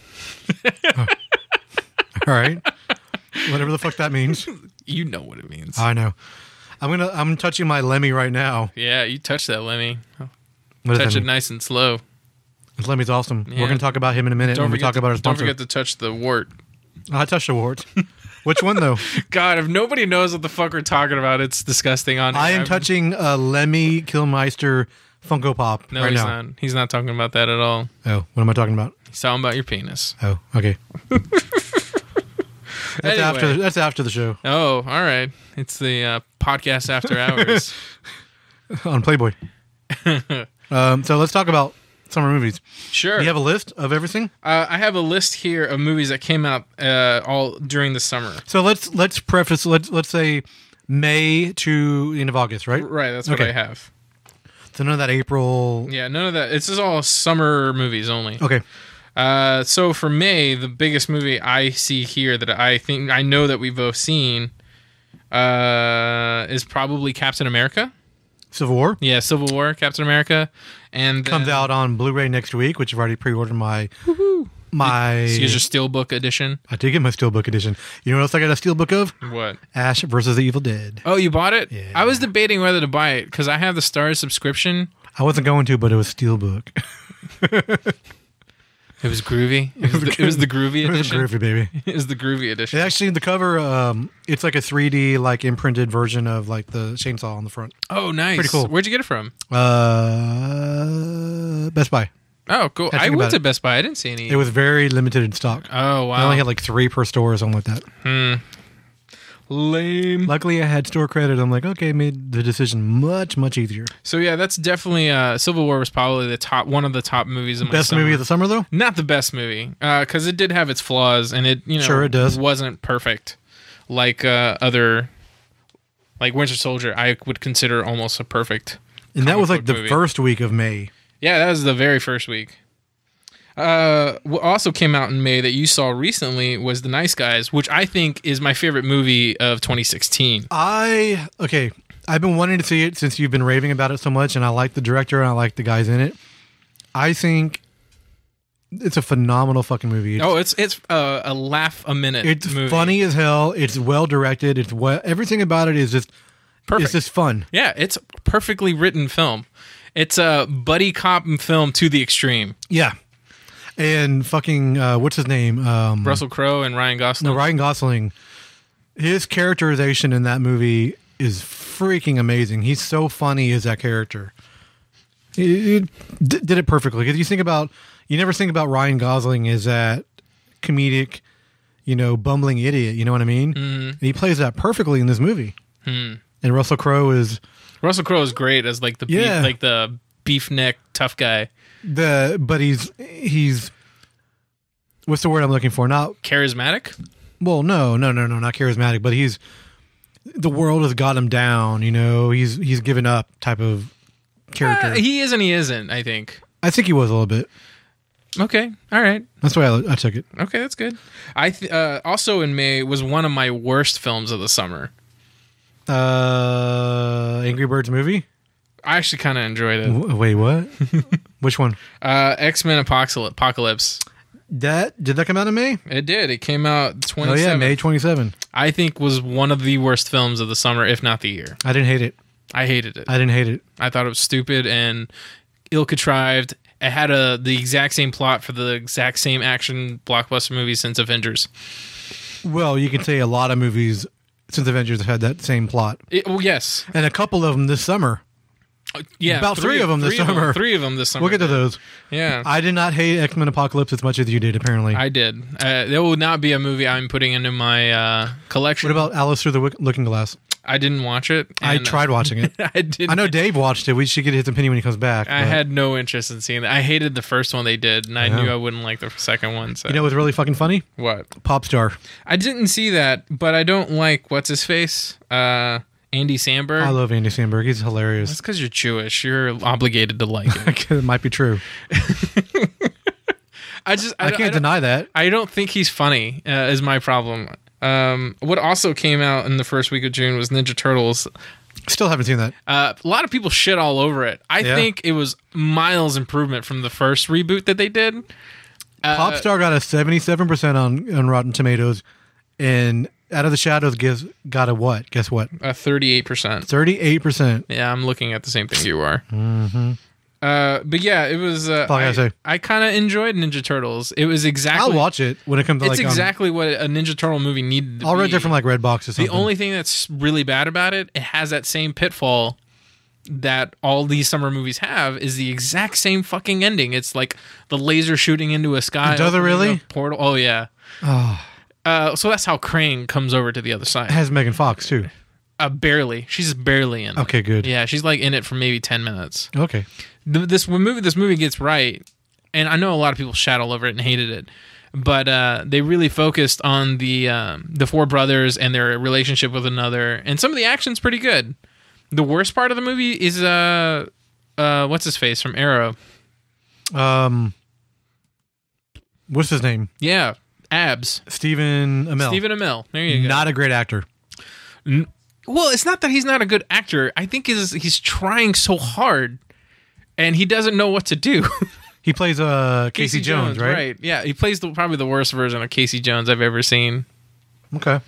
All right. Whatever the fuck that means. You know what it means. I know. I'm gonna. I'm touching my Lemmy right now. yeah, you touch that, Lemmy. What is Touch that it mean? nice and slow. Lemmy's awesome. Yeah. We're gonna talk about him in a minute Don't when we forget talk to, about our don't sponsor. forget to touch the wart. I touched the wart. Which one though? God, if nobody knows what the fuck we're talking about, it's disgusting. On I am I'm- touching a Lemmy Kilmeister Funko Pop No, right he's now. not. He's not talking about that at all. Oh, what am I talking about? He's talking about your penis. Oh, okay. That's Anyway. after. That's after the show Oh, all right. It's the uh, podcast after hours. on Playboy. um, so let's talk about summer movies. Sure. Do you have a list of everything? Uh, I have a list here of movies that came out uh, all during the summer. So let's let's preface. Let's let's say May to the end of August, right? Right, that's what Okay. I have. So none of that April. Yeah, none of that. It's just all summer movies only. Okay. Uh, so for May, the biggest movie I see here that I think I know that we've both seen uh, is probably Captain America. Civil War Yeah, Civil War, Captain America, and then, comes out on Blu-ray next week, which I've already pre-ordered my my. So you get your Steelbook edition. I did get my Steelbook edition. You know what else I got a Steelbook of? What? Ash versus the Evil Dead. Oh, you bought it? Yeah. I was debating whether to buy it because I have the Stars subscription. I wasn't going to, but it was Steelbook. It was groovy. It was the, it was the groovy It was edition. groovy, baby. It was the groovy edition. It actually, the cover, um, it's like a three D, like imprinted version of like the chainsaw on the front. Oh, nice. Pretty cool. Where'd you get it from? Uh, Best Buy. Oh, cool. Had to I think went about to it. Best Buy. I didn't see any. It was very limited in stock. Oh, I wow. only had like three per store or something like that. Hmm. Lame. Luckily, I had store credit. I'm like, okay, made the decision much, much easier. So yeah, that's definitely uh, Civil War was probably the top one of the top movies in my Best summer. movie of the summer, though? Not the best movie, because it did have its flaws, and it you know Sure it does. wasn't perfect like uh, other like Winter Soldier. I would consider almost a perfect. And that comic was like book the movie. first week of May. Yeah, that was the very first week. Uh, what also came out in May that you saw recently was The Nice Guys, which I think is my favorite movie of twenty sixteen. I, okay, I've been wanting to see it since you've been raving about it so much, and I like the director and I like the guys in it. I think it's a phenomenal fucking movie. It's, Oh, it's it's uh, a laugh a minute. it's movie. funny as hell. It's well directed. It's well, everything about it is just, Perfect. it's just fun. Yeah, it's a perfectly written film. It's a buddy cop film to the extreme. Yeah. And fucking, uh, what's his name? Um, Russell Crowe and Ryan Gosling. No, Ryan Gosling. His characterization in that movie is freaking amazing. He's so funny as that character. He, he d- did it perfectly. Because you think about, you never think about Ryan Gosling as that comedic, you know, bumbling idiot. You know what I mean? Mm-hmm. And he plays that perfectly in this movie. Hmm. And Russell Crowe is Russell Crowe is great as like the Yeah. beef, like the beef neck tough guy, the, but he's he's, what's the word I'm looking for? Not charismatic. Well, no, no, no, no, not charismatic, but he's the world has got him down. You know, he's he's given up type of character. Uh, he is and he isn't. I think. I think he was a little bit. Okay, all right. That's the way I, I took it. Okay, that's good. I th- uh, also in May was one of my worst films of the summer. Uh, Angry Birds movie. I actually kind of enjoyed it. W- wait, what? Which one? Uh, X-Men Apocalypse. Apocalypse. That did that come out in May? It did. It came out twenty. Oh yeah, May twenty-seventh. I think was one of the worst films of the summer, if not the year. I didn't hate it. I hated it. I didn't hate it. I thought it was stupid and ill-contrived. It had a the exact same plot for the exact same action blockbuster movie since Avengers. Well, you can say a lot of movies since Avengers have had that same plot, It, well, yes. and a couple of them this summer. Yeah, About three of them this three of them- summer. three of them this summer. We'll get to those. Yeah. I did not hate X-Men Apocalypse as much as you did, apparently. I did. Uh, there will not be a movie I'm putting into my uh, collection. What about Alice Through the Wick- Looking Glass? I didn't watch it. I and- tried watching it. I did. I know Dave watched it. We should get his opinion when he comes back. I but- had no interest in seeing that. I hated the first one they did, and I Yeah. knew I wouldn't like the second one. So You know what's really fucking funny? what? Popstar. I didn't see that, but I don't like what's his face, uh, Andy Samberg. I love Andy Samberg. He's hilarious. That's because you're Jewish. You're obligated to like it. It might be true. I just I, I don't- can't I don't, deny that. I don't think he's funny. Uh, is my problem. Um, what also came out in the first week of June was Ninja Turtles. Still haven't seen that. Uh, a lot of people shit all over it. I Yeah. think it was miles improvement from the first reboot that they did. Uh, Popstar got a seventy-seven percent on, on Rotten Tomatoes, and Out of the Shadows gives got a what? Guess what? uh, thirty-eight percent. thirty-eight percent. Yeah, I'm looking at the same thing you are. Mm-hmm. Uh, but yeah, it was. Uh, all I gotta I, say. I kind of enjoyed Ninja Turtles. It was exactly. I'll watch it when it comes to It's like. exactly what a Ninja Turtle movie needed to Um, I'll be. rent it from like Redbox or something. The only thing that's really bad about it, it has that same pitfall that all these summer movies have, is the exact same fucking ending. It's like the laser shooting into a sky. Does it opening really? a portal. Oh yeah. Oh, Uh, so that's how Crane comes over to the other it side. has Megan Fox too. Uh, barely. She's barely in it. Okay, good. Yeah, she's like in it for maybe ten minutes. Okay. The, this movie, this movie gets right, and I know a lot of people shat all over it and hated it, but uh, they really focused on the um, the four brothers and their relationship with another, and some of the action's pretty good. The worst part of the movie is uh, uh, what's his face from Arrow? Um, what's his name? Yeah, Abs. Stephen Amell. Stephen Amell. There you go. Not a great actor. Well, it's not that he's not a good actor. I think is he's trying so hard, and he doesn't know what to do. He plays uh Casey, Jones, right? Yeah, he plays the, probably the worst version of Casey Jones I've ever seen. Okay.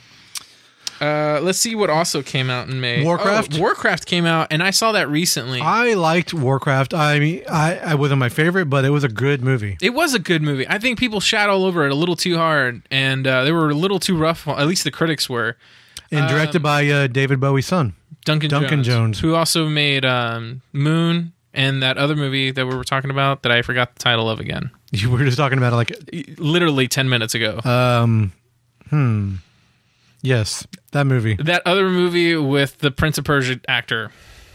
Uh, let's see what also came out in May. Warcraft? Oh, Warcraft came out, and I saw that recently. I liked Warcraft. I mean, I, I wasn't my favorite, but it was a good movie. It was a good movie. I think people shat all over it a little too hard, and uh, they were a little too rough. At least the critics were. And directed by uh, David Bowie's son. Duncan, Duncan Jones, Jones. who also made um, Moon and that other movie that we were talking about that I forgot the title of again. You were just talking about it like, Literally ten minutes ago. um, hmm. Yes, that movie. that other movie with the Prince of Persia actor.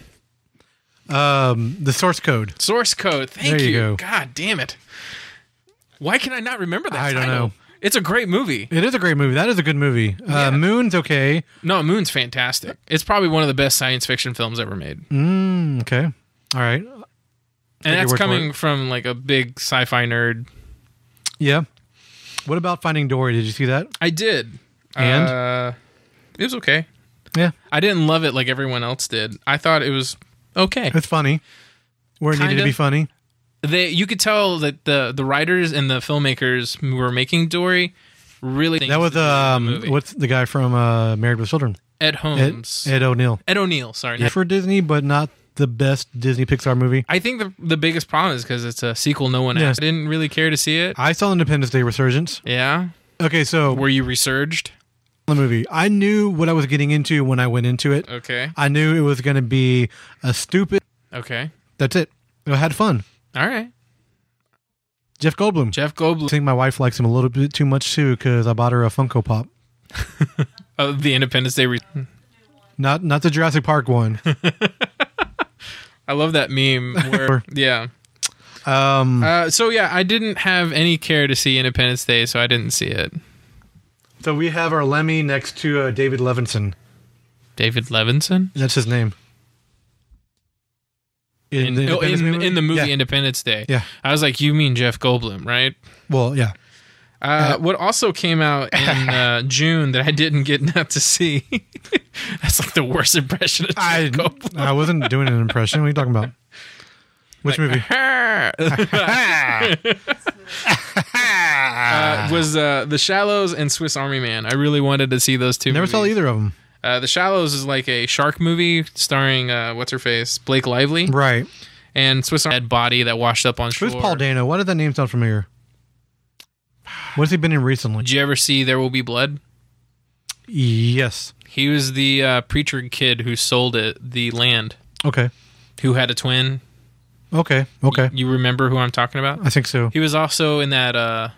Um, the source code. Source Code. Thank There you you. go. God damn it. Why can I not remember that I don't title? know. It's a great movie. It is a great movie. That is a good movie. Yeah. Uh, Moon's okay. No, Moon's fantastic. It's probably one of the best science fiction films ever made. Mm, okay. All right. And your that's word for coming it. from like a big sci-fi nerd. Yeah. What about Finding Dory? Did you see that? I did. And? Uh, it was okay. Yeah. I didn't love it like everyone else did. I thought it was okay. It's funny. Where it needed to Kinda. be funny. They, you could tell that the, the writers and the filmmakers who were making Dory really That was um, what's the guy from uh, Married with Children? Ed Ed, Holmes. Ed O'Neill. Ed O'Neill, sorry. Yeah, for Disney, but not the best Disney Pixar movie. I think the the biggest problem is because it's a sequel no one Yeah. asked. I didn't really care to see it. I saw Independence Day Resurgence. Yeah? Okay, so Were you resurged? the movie. I knew what I was getting into when I went into it. Okay. I knew it was going to be a stupid. Okay. That's it. I had fun. All right. Jeff Goldblum. Jeff I Goldblum. think my wife likes him a little bit too much too because I bought her a Funko Pop. Uh, the Independence Day. Re- Not not the Jurassic Park one. I love that meme where, yeah. Um, Uh, so, yeah, I didn't have any care to see Independence Day, so I didn't see it. so we have our Lemmy next to uh, David Levinson. David Levinson? That's his name. In, the oh, Independence in, movie? in the movie Yeah. Independence Day. Yeah. I was like, you mean Jeff Goldblum, right? Well, yeah. Uh, what also came out in uh, June that I didn't get not to see. That's like the worst impression of Jeff I Goldblum. I wasn't doing an impression. What are you talking about? Which movie? uh, was uh, The Shallows and Swiss Army Man. I really wanted to see those two Never movies. saw either of them. Uh, the Shallows is like a shark movie starring, uh, what's her face? Blake Lively. Right. And Swiss Army dead body that washed up on shore. Who's Paul Dano? Why did that name sound familiar? What's he been in recently? Did you ever see There Will Be Blood? Yes. He was the uh, preacher kid who sold it, the land, Okay. who had a twin. Okay. Okay. You remember who I'm talking about? I think so. He was also in that uh,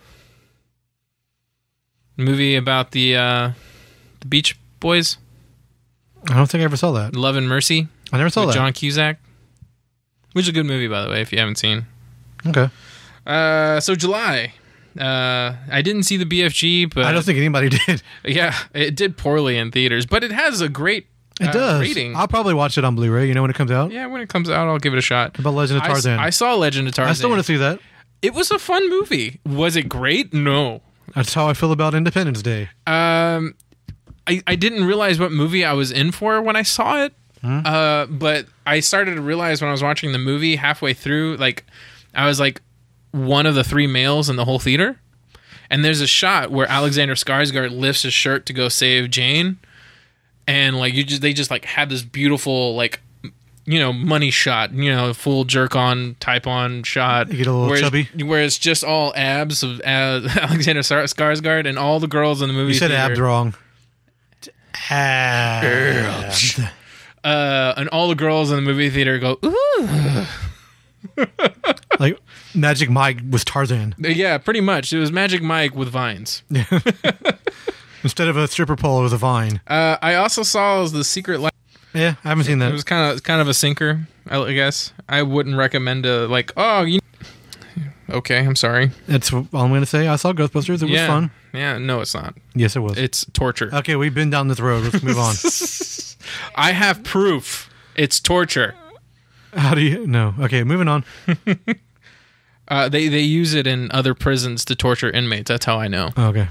movie about the uh, the Beach Boys, I don't think I ever saw that. Love and Mercy, I never saw with that. John Cusack, which is a good movie, by the way, if you haven't seen. Okay. Uh, so July, uh, I didn't see the B F G, but I don't think anybody did. yeah, it did poorly in theaters, but it has a great It uh, does. rating. I'll probably watch it on Blu-ray. You know when it comes out. Yeah, when it comes out, I'll give it a shot. About Legend of I s- Tarzan. I, saw Legend of Tarzan. I still want to see that. It was a fun movie. Was it great? No. That's how I feel about Independence Day. Um, I, I didn't realize what movie I was in for when I saw it. Hmm? Uh, but I started to realize when I was watching the movie halfway through, like, I was like one of the three males in the whole theater. And there's a shot where Alexander Skarsgård lifts his shirt to go save Jane. And like you just, they just like had this beautiful, like, you know, money shot, you know, full jerk on, type on shot. You get a little where it's- chubby? Where it's just all abs of uh, Alexander Sar- Skarsgård, and all the girls in the movie You said theater, abs wrong. Abs. uh, and all the girls in the movie theater go, ooh. Like Magic Mike was Tarzan. Yeah, pretty much. It was Magic Mike with vines. Instead of a stripper pole, it was a vine. Uh, I also saw The Secret Life. Yeah, I haven't seen It that. was kind of kind of a sinker, I guess. I wouldn't recommend to like, oh, you. Okay, I'm sorry. That's all I'm going to say. I saw Ghostbusters. It was yeah, fun. Yeah, no, it's not. Yes, it was. It's torture. Okay, we've been down this road. Let's move on. I have proof. It's torture. How do you? No. Okay, moving on. Uh, they they use it in other prisons to torture inmates. That's how I know. Oh, okay.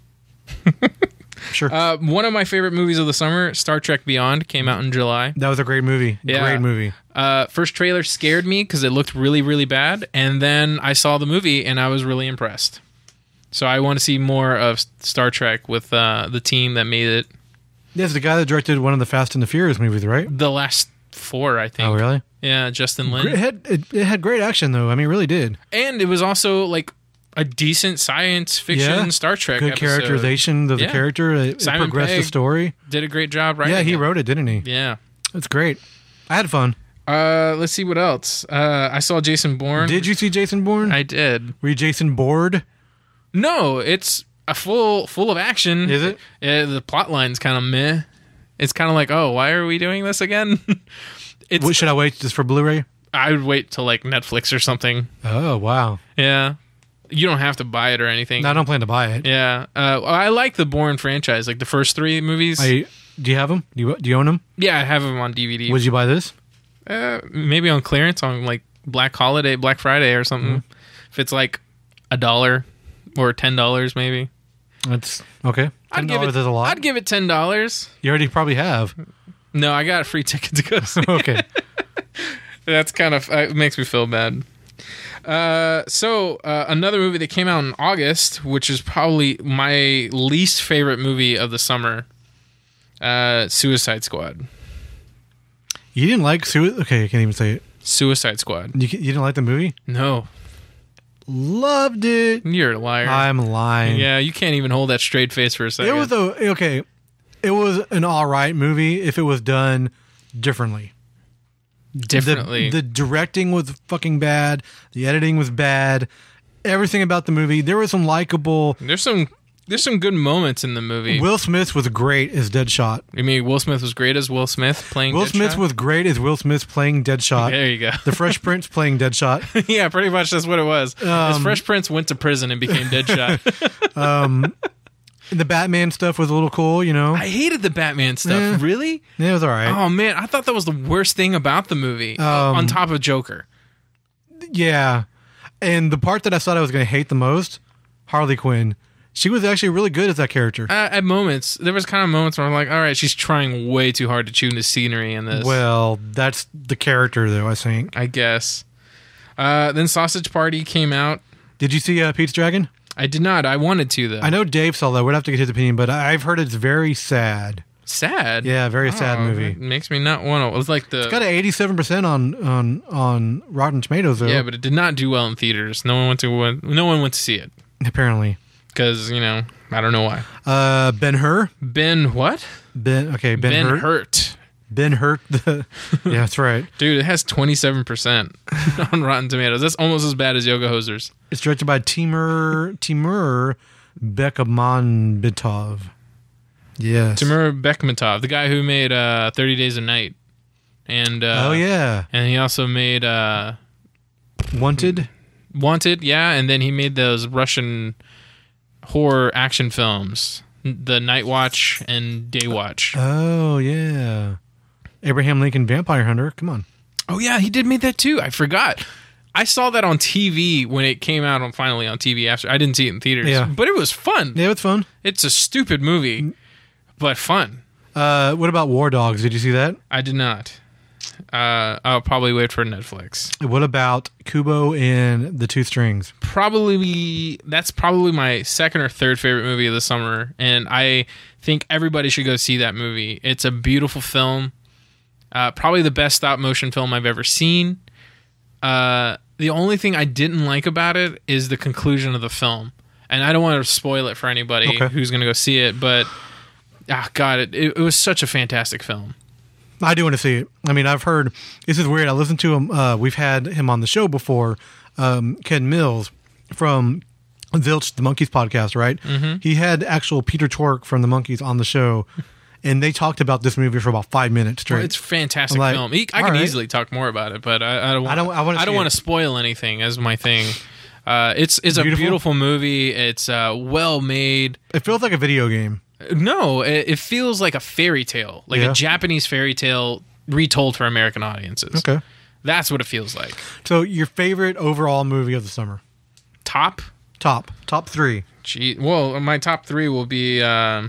Sure. Uh, one of my favorite movies of the summer, Star Trek Beyond, came out in July. That was a great movie. Yeah. Great movie. Uh, first trailer scared me because it looked really, really bad. And then I saw the movie and I was really impressed. So I want to see more of Star Trek with uh, the team that made it. Yes, the guy that directed one of the Fast and the Furious movies, right? The last four, I think. Oh, really? Yeah, Justin Lin. It had, it, it had great action, though. I mean, it really did. And it was also like a decent science fiction Yeah. Star Trek Good episode. characterization of the Yeah. character. It, it Simon progressed the Pegg story. Did a great job writing Yeah, he it. wrote it, didn't he? Yeah. It's great. I had fun. Uh, let's see what else. Uh, I saw Jason Bourne. Did you see Jason Bourne? I did. Were you Jason bored? No, it's a full full of action. Is it? Uh, the plot line's kind of meh. It's kind of like, oh, why are we doing this again? It's. What, should I wait just for Blu-ray? I would wait till like Netflix or something. Oh, wow. Yeah, you don't have to buy it or anything. No, I don't plan to buy it. Yeah, uh, I like the Bourne franchise, like the first three movies. I, do you have them? Do you, do you own them? yeah, I have them on D V D. Would you buy this? Uh, maybe on clearance on like Black Holiday, Black Friday or something. Mm-hmm. If it's like a dollar or ten dollars, maybe. That's okay. I'd ten give dollars it. is a lot. I'd give it ten dollars. You already probably have. No, I got a free ticket to go see. it. Okay. That's kind of uh, it makes me feel bad. Uh, so uh, another movie that came out in August, which is probably my least favorite movie of the summer, uh, Suicide Squad. You didn't like Sui- Okay, I can't even say it. Suicide Squad. You, you didn't like the movie? No, Loved it. you're a liar. I'm lying. Yeah, you can't even hold that straight face for a second. It was a, okay. It was an all right movie if it was done differently. differently. The, the directing was fucking bad. The editing was bad. Everything about the movie. There was some likable. there's some there's some good moments in the movie. Will Smith was great as Deadshot. I mean, Will Smith was great as Will Smith playing. Will Smith Deadshot? was great as Will Smith playing Deadshot. There you go. The Fresh Prince playing Deadshot. Yeah, pretty much that's what it was. His Um, Fresh Prince went to prison and became Deadshot. The Batman stuff was a little cool, you know. I hated the Batman stuff. Yeah. Really? Yeah, it was all right. Oh man, I thought that was the worst thing about the movie. Um, on top of Joker. Yeah, and the part that I thought I was going to hate the most, Harley Quinn. She was actually really good as that character. Uh, at moments, there was kind of moments where I'm like, all right, she's trying way too hard to tune the scenery in this. Well, that's the character, though, I think. I guess. Uh, then Sausage Party came out. Did you see uh, Pete's Dragon? I did not. I wanted to, though. I know Dave saw that. We'd have to get his opinion, but I've heard it's very sad. Sad? Yeah, very sad Oh, movie. It makes me not want to. It was like the. It's got an eighty-seven percent on, on, on Rotten Tomatoes, though. Yeah, but it did not do well in theaters. No one went to. No one went to see it Apparently. because you know I don't know why. Uh, Ben-Hur? Ben what? Ben, okay, Ben Ben-Hur. Hurt. Ben-Hur. The, yeah, that's right. Dude, it has twenty-seven percent on Rotten Tomatoes. That's almost as bad as Yoga Hosers. It's directed by Timur, Timur Bekmambetov. Yes. Timur Bekmambetov, the guy who made uh, thirty Days a Night. And uh, oh, yeah. And he also made uh, Wanted? Wanted, yeah, and then he made those Russian horror action films, The Night Watch and Day Watch. Oh, yeah. Abraham Lincoln Vampire Hunter. Come on. Oh yeah, he did make that too. I forgot. I saw that on T V when it came out on finally on T V after. I didn't see it in theaters, Yeah. but it was fun. Yeah, it's fun. It's a stupid movie, but fun. Uh, what about War Dogs? Did you see that? I did not. Uh, I'll probably wait for Netflix. What about Kubo and the Two Strings? Probably that's probably my second or third favorite movie of the summer, and I think everybody should go see that movie. It's a beautiful film. Uh, probably the best stop motion film I've ever seen. Uh, the only thing I didn't like about it is the conclusion of the film, and I don't want to spoil it for anybody Okay. who's going to go see it. But ah, God, it, it it was such a fantastic film. I do want to see it. I mean, I've heard, this is weird. I listened to him. Uh, we've had him on the show before. Um, Ken Mills from Zilch, the Monkeys podcast, right? Mm-hmm. He had actual Peter Tork from the Monkeys on the show, and they talked about this movie for about five minutes straight. Well, it's a fantastic I'm like, film. I all can right. easily talk more about it, but I, I don't. Want, I don't- I wanna I don't see want it. to spoil anything as my thing. Uh, it's it's a Beautiful? beautiful movie. It's uh, well made. It feels like a video game. No, it, it feels like a fairy tale, like Yeah. a Japanese fairy tale retold for American audiences. Okay. That's what it feels like. So, your favorite overall movie of the summer? Top, Top. Top three. gee, well, my top three will be um,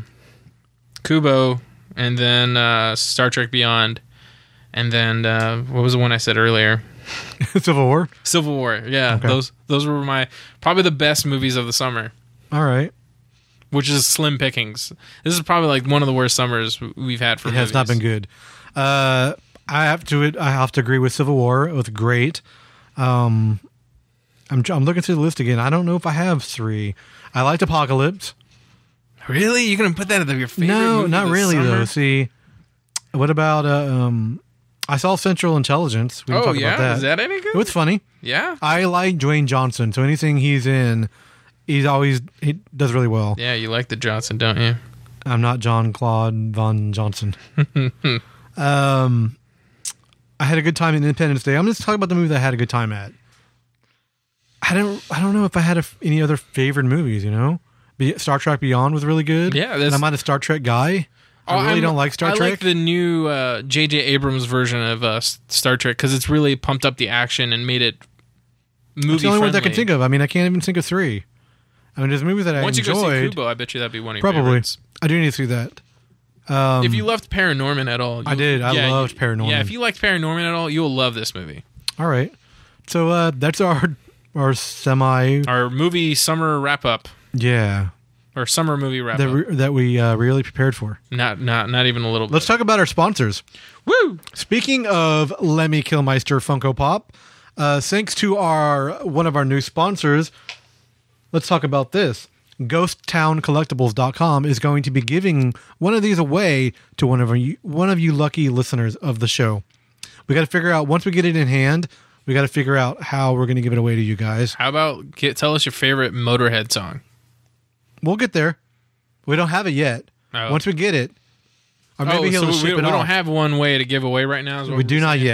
Kubo, and then uh, Star Trek Beyond, and then uh, what was the one I said earlier? Civil War? Civil War. Yeah, Okay. those those were my probably the best movies of the summer, All right. which is slim pickings. This is probably like one of the worst summers we've had for It movies. has not been good. Uh, I have to I have to agree with Civil War. It was great. Um, I'm I'm looking through the list again. I don't know if I have three. I liked Apocalypse. Really? You're gonna put that at your favorite? No, movie not of the really summer? though. See, what about uh, um? I saw Central Intelligence. We can Oh talk yeah, about that. is that any good? It was funny. Yeah, I like Dwayne Johnson, so anything he's in, he's always he does really well. yeah. You like the Johnson, don't you? I'm not John Claude Von Johnson. um, I had a good time at Independence Day. I'm just talking about the movie that I had a good time at. I don't. I don't know if I had a, any other favorite movies. You know, Be, Star Trek Beyond was really good. Yeah, and that's- I'm not a Star Trek guy. I Oh, really I'm- don't like Star I Trek. like the new uh, J J Abrams version of uh, Star Trek because it's really pumped up the action and made it movie It's the only friendly. ones I can think of. I mean, I can't even think of three. I mean, there's movies that I Once you go see enjoyed. Kubo, I bet you that'd be one of your Probably, favorites. I do need to see that. Um, If you loved Paranorman at all, you, I did. I yeah, loved you- Paranorman. Yeah, if you liked Paranorman at all, you'll love this movie. all right, so uh, that's our our semi. Our movie summer wrap up, Yeah, or summer movie wrap that up. re- that we uh, really prepared for. not, not, not even a little. Let's bit. talk about our sponsors. Woo! Speaking of Lemmy Kilmeister Funko Pop, uh, thanks to our one of our new sponsors, let's talk about this. Ghost Town Collectibles dot com is going to be giving one of these away to one of you, one of you lucky listeners of the show. We got to figure out, once we get it in hand, we got to figure out how we're going to give it away to you guys. How about get, tell us your favorite Motorhead song? We'll get there. We don't have it yet. Oh. Once we get it, or maybe oh, he'll so just we, ship we it don't off. have one way to give away right now. Is what We we're do not saying? yet.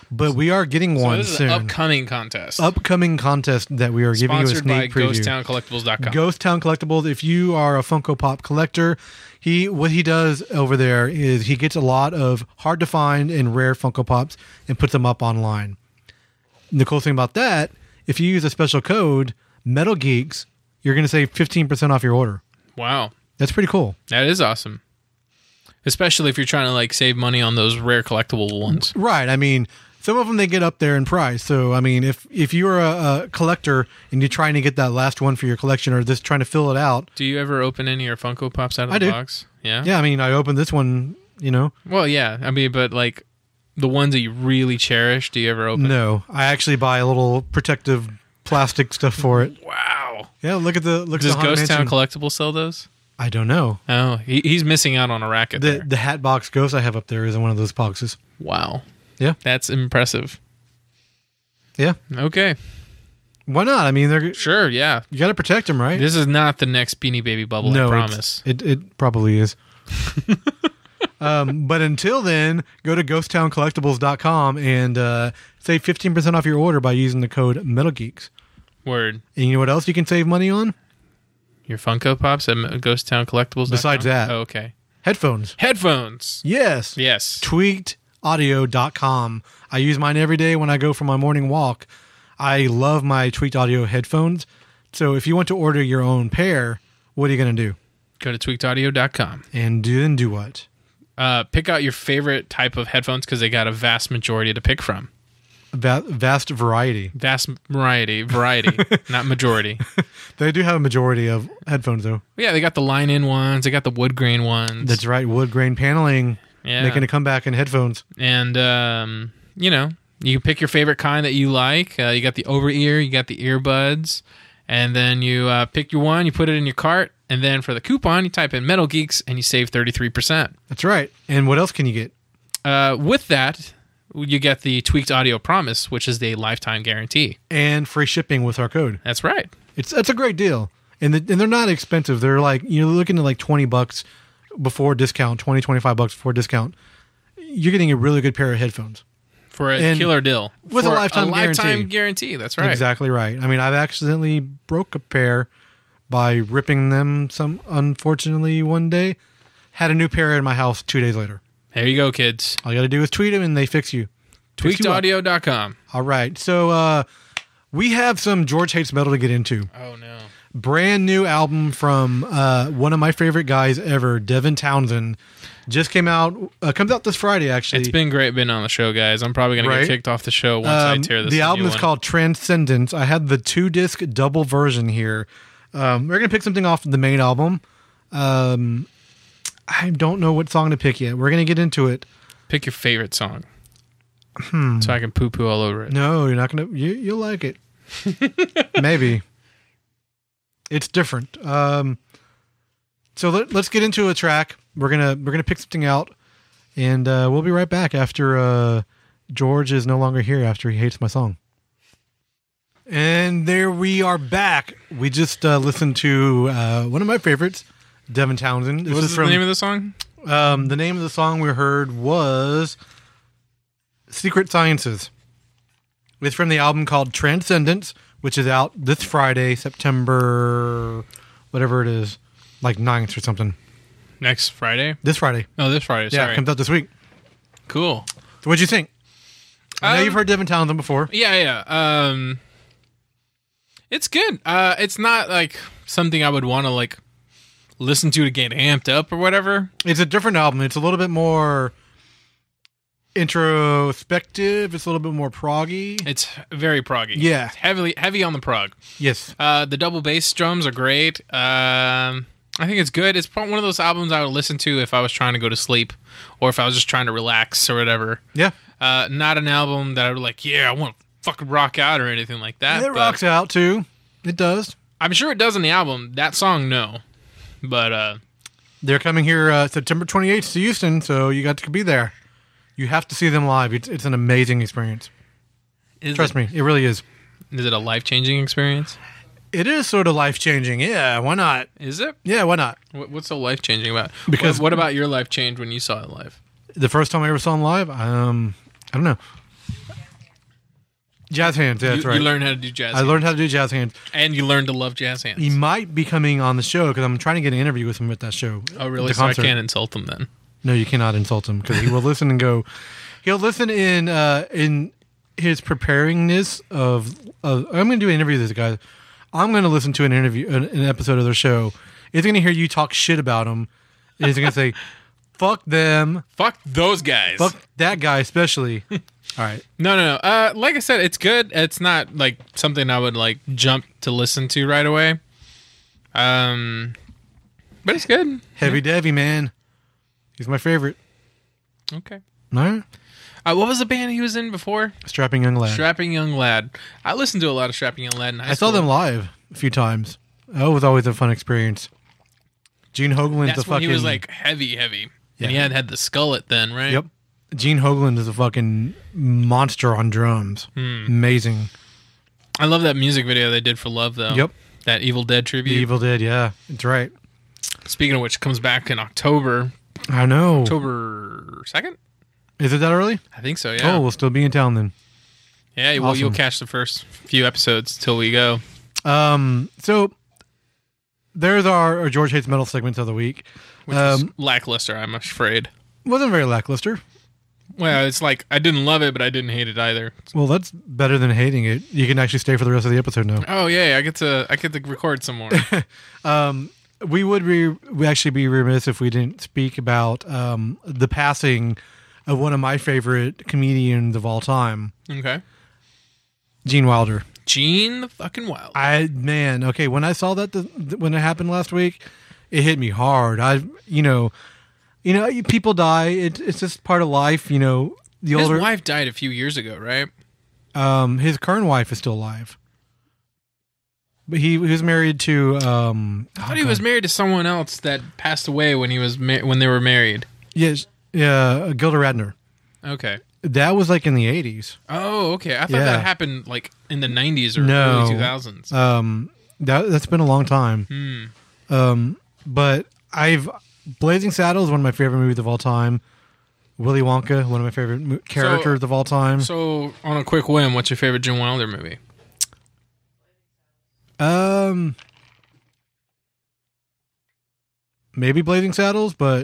but we are getting So one this is soon. an upcoming contest. Upcoming contest that we are giving you a Sponsored by sneak preview. ghost town collectibles dot com. Ghost Town Collectibles. If you are a Funko Pop collector, he what he does over there is he gets a lot of hard to find and rare Funko Pops and puts them up online. And the cool thing about that, if you use a special code Metal Geeks, you're going to save fifteen percent off your order. Wow. That's pretty cool. That is awesome. Especially if you're trying to like save money on those rare collectible ones. Right. I mean, some of them they get up there in price. So, I mean, if if you're a, a collector and you're trying to get that last one for your collection or just trying to fill it out. Do you ever open any of your Funko Pops out of I the do. box? Yeah. Yeah, I mean, I opened this one, you know. Well, yeah. I mean, but like the ones that you really cherish, do you ever open? No, I actually buy a little protective plastic stuff for it. Wow. Yeah, look at the look at Does the Haunted Ghost Town Mansion. Collectible sell those? I don't know. Oh, he, he's missing out on a racket The there. the hat box ghost I have up there is in one of those boxes. Wow. Yeah. That's impressive. Yeah. Okay. Why not? I mean, they're Sure, yeah. you got to protect them, right? This is not the next Beanie Baby bubble, no, I it's- promise. It it probably is. um, but until then, go to ghost town collectibles dot com and uh, save fifteen percent off your order by using the code Metal Geeks. Word. And you know what else you can save money on? Your Funko Pops at Ghost Town Collectibles. Besides that. Oh, okay. Headphones. Headphones. Yes. Yes. tweaked audio dot com. I use mine every day when I go for my morning walk. I love my Tweaked Audio headphones. So if you want to order your own pair, what are you going to do? Go to tweaked audio dot com. And do then do what? Uh, pick out your favorite type of headphones because they got a vast majority to pick from. Va- vast variety. Vast variety. Variety. Not majority. They do have a majority of headphones, though. Yeah, they got the line-in ones. They got the wood grain ones. That's right. Wood grain paneling. Yeah. Making a comeback in headphones. And, um, you know, you pick your favorite kind that you like. Uh, you got the over-ear, you got the earbuds, and then you uh, pick your one, you put it in your cart, and then for the coupon, you type in Metal Geeks, and you save thirty-three percent. That's right. And what else can you get? Uh, with that, you get the Tweaked Audio Promise, which is the lifetime guarantee. And free shipping with our code. That's right. It's That's a great deal. And, the, and they're not expensive. They're like, you're looking at like twenty bucks before discount, twenty, twenty-five bucks before discount. You're getting a really good pair of headphones. For a And killer deal. with For a lifetime lifetime guarantee. guarantee. That's right. Exactly right. I mean, I've accidentally broke a pair by ripping them some, unfortunately, one day. Had a new pair in my house two days later. There you go, kids. All you got to do is tweet them and they fix you. Fix tweaked you up. audio dot com. All right. So uh, we have some George Hates Metal to get into. Oh, no. Brand new album from uh, one of my favorite guys ever, Devin Townsend. Just came out. Uh, comes out this Friday, actually. It's been great being on the show, guys. I'm probably going to Right? get kicked off the show once I Um, tear this the album new is one. called Transcendence. I had the two disc double version here. Um, we're gonna pick something off the main album. Um, I don't know what song to pick yet. We're gonna get into it. Pick your favorite song. So I can poo poo all over it. No, you're not gonna. You, you'll like it. Maybe. It's different. Um, so let, let's get into a track. We're gonna we're gonna pick something out, and uh, we'll be right back after uh, George is no longer here after he hates my song. And there we are back. We just uh, listened to uh, one of my favorites, Devin Townsend. This What's is the from name of the song? um, the name of the song we heard was Secret Sciences. It's from the album called Transcendence, which is out this Friday, September, whatever it is, like ninth or something. Next Friday? This Friday. Oh, this Friday. Yeah, Sorry. it comes out this week. Cool. So what'd you think? I know Um, you've heard Devin Townsend before. Yeah, yeah. Um, it's good. Uh, it's not like something I would want to like listen to to get amped up or whatever. It's a different album. It's a little bit more introspective. It's a little bit more proggy. It's very proggy. Yeah. It's heavily heavy on the prog. Yes. Uh, the double bass drums are great. Um, I think it's good. It's probably one of those albums I would listen to if I was trying to go to sleep or if I was just trying to relax or whatever. Yeah. Uh, not an album that I would like, yeah, I want to fucking rock out or anything like that. It but rocks out too. It does. I'm sure it does in the album. That song, no. But uh, They're coming here uh, September twenty-eighth to Houston, so you got to be there. You have to see them live. It's, it's an amazing experience. is Trust it, me, it really is. Is it a life-changing experience? It is sort of life-changing. Yeah, why not? Is it? Yeah, why not? What, what's so life-changing about? Because- what, what about your life changed when you saw it live? The first time I ever saw them live, um, I don't know. Jazz hands, yeah, that's you, right. You learned how to do jazz I hands. learned how to do jazz hands. And you learned to love jazz hands. He might be coming on the show because I'm trying to get an interview with him at that show. Oh, really? The So I concert. can't insult him then. No, you cannot insult him because he will listen and go. He'll listen in uh, in his preparingness of. of I'm going to do an interview with this guy. I'm going to listen to an interview, an, an episode of their show. He's going to hear you talk shit about him. And he's going to say, "Fuck them, Fuck those guys. fuck that guy especially." All right. No, no, no. Uh, like I said, it's good. It's not like something I would like jump to listen to right away. Um, but it's good. Heavy Devi, man. He's my favorite. Okay. All right. Uh, what was the band he was in before? Strapping young lad. Strapping Young Lad. I listened to a lot of Strapping Young Lad in high I school. saw them live a few times. That was always a fun experience. Gene Hoglan's That's a when fucking. he was like heavy, heavy. And he Yeah. had had the skullet then, right? Yep. Gene Hoglan is a fucking monster on drums. Hmm. Amazing. I love that music video they did for Love, though. Yep. That Evil Dead The tribute. Evil Dead, yeah. It's right. Speaking of which, comes back in October. I know. October second? Is it that early? I think so, yeah. Oh, we'll still be in town then. yeah, well, you'll awesome. catch the first few episodes till we go. Um, so there's our, our George Hates Metal segments of the week. Which was Um, lackluster, I'm afraid. wasn't very lackluster. Well, it's like, I didn't love it, but I didn't hate it either. Well, that's better than hating it. You can actually stay for the rest of the episode now. Oh, yeah, I get to I get to record some more. Um, we would be we actually be remiss if we didn't speak about um, the passing of one of my favorite comedians of all time, Okay. Gene Wilder. Gene the fucking Wild. I man, okay. When I saw that the, when it happened last week, it hit me hard. I, you know, you know, people die. It, it's just part of life. You know, the His older wife died a few years ago, right? um, his current wife is still alive, but he, he was married to. Um, I thought he was married to someone else that passed away when he was ma- when they were married. yes, yeah, Gilda Radner. Okay. That was like in the eighties. Oh, okay. I thought Yeah. that happened like in the nineties or No. early two thousands. Um, that that's been a long time. Hmm. Um, but I've Blazing Saddles is one of my favorite movies of all time. Willy Wonka, one of my favorite mo- characters of all time. So, on a quick whim, what's your favorite Gene Wilder movie? Um, maybe Blazing Saddles, but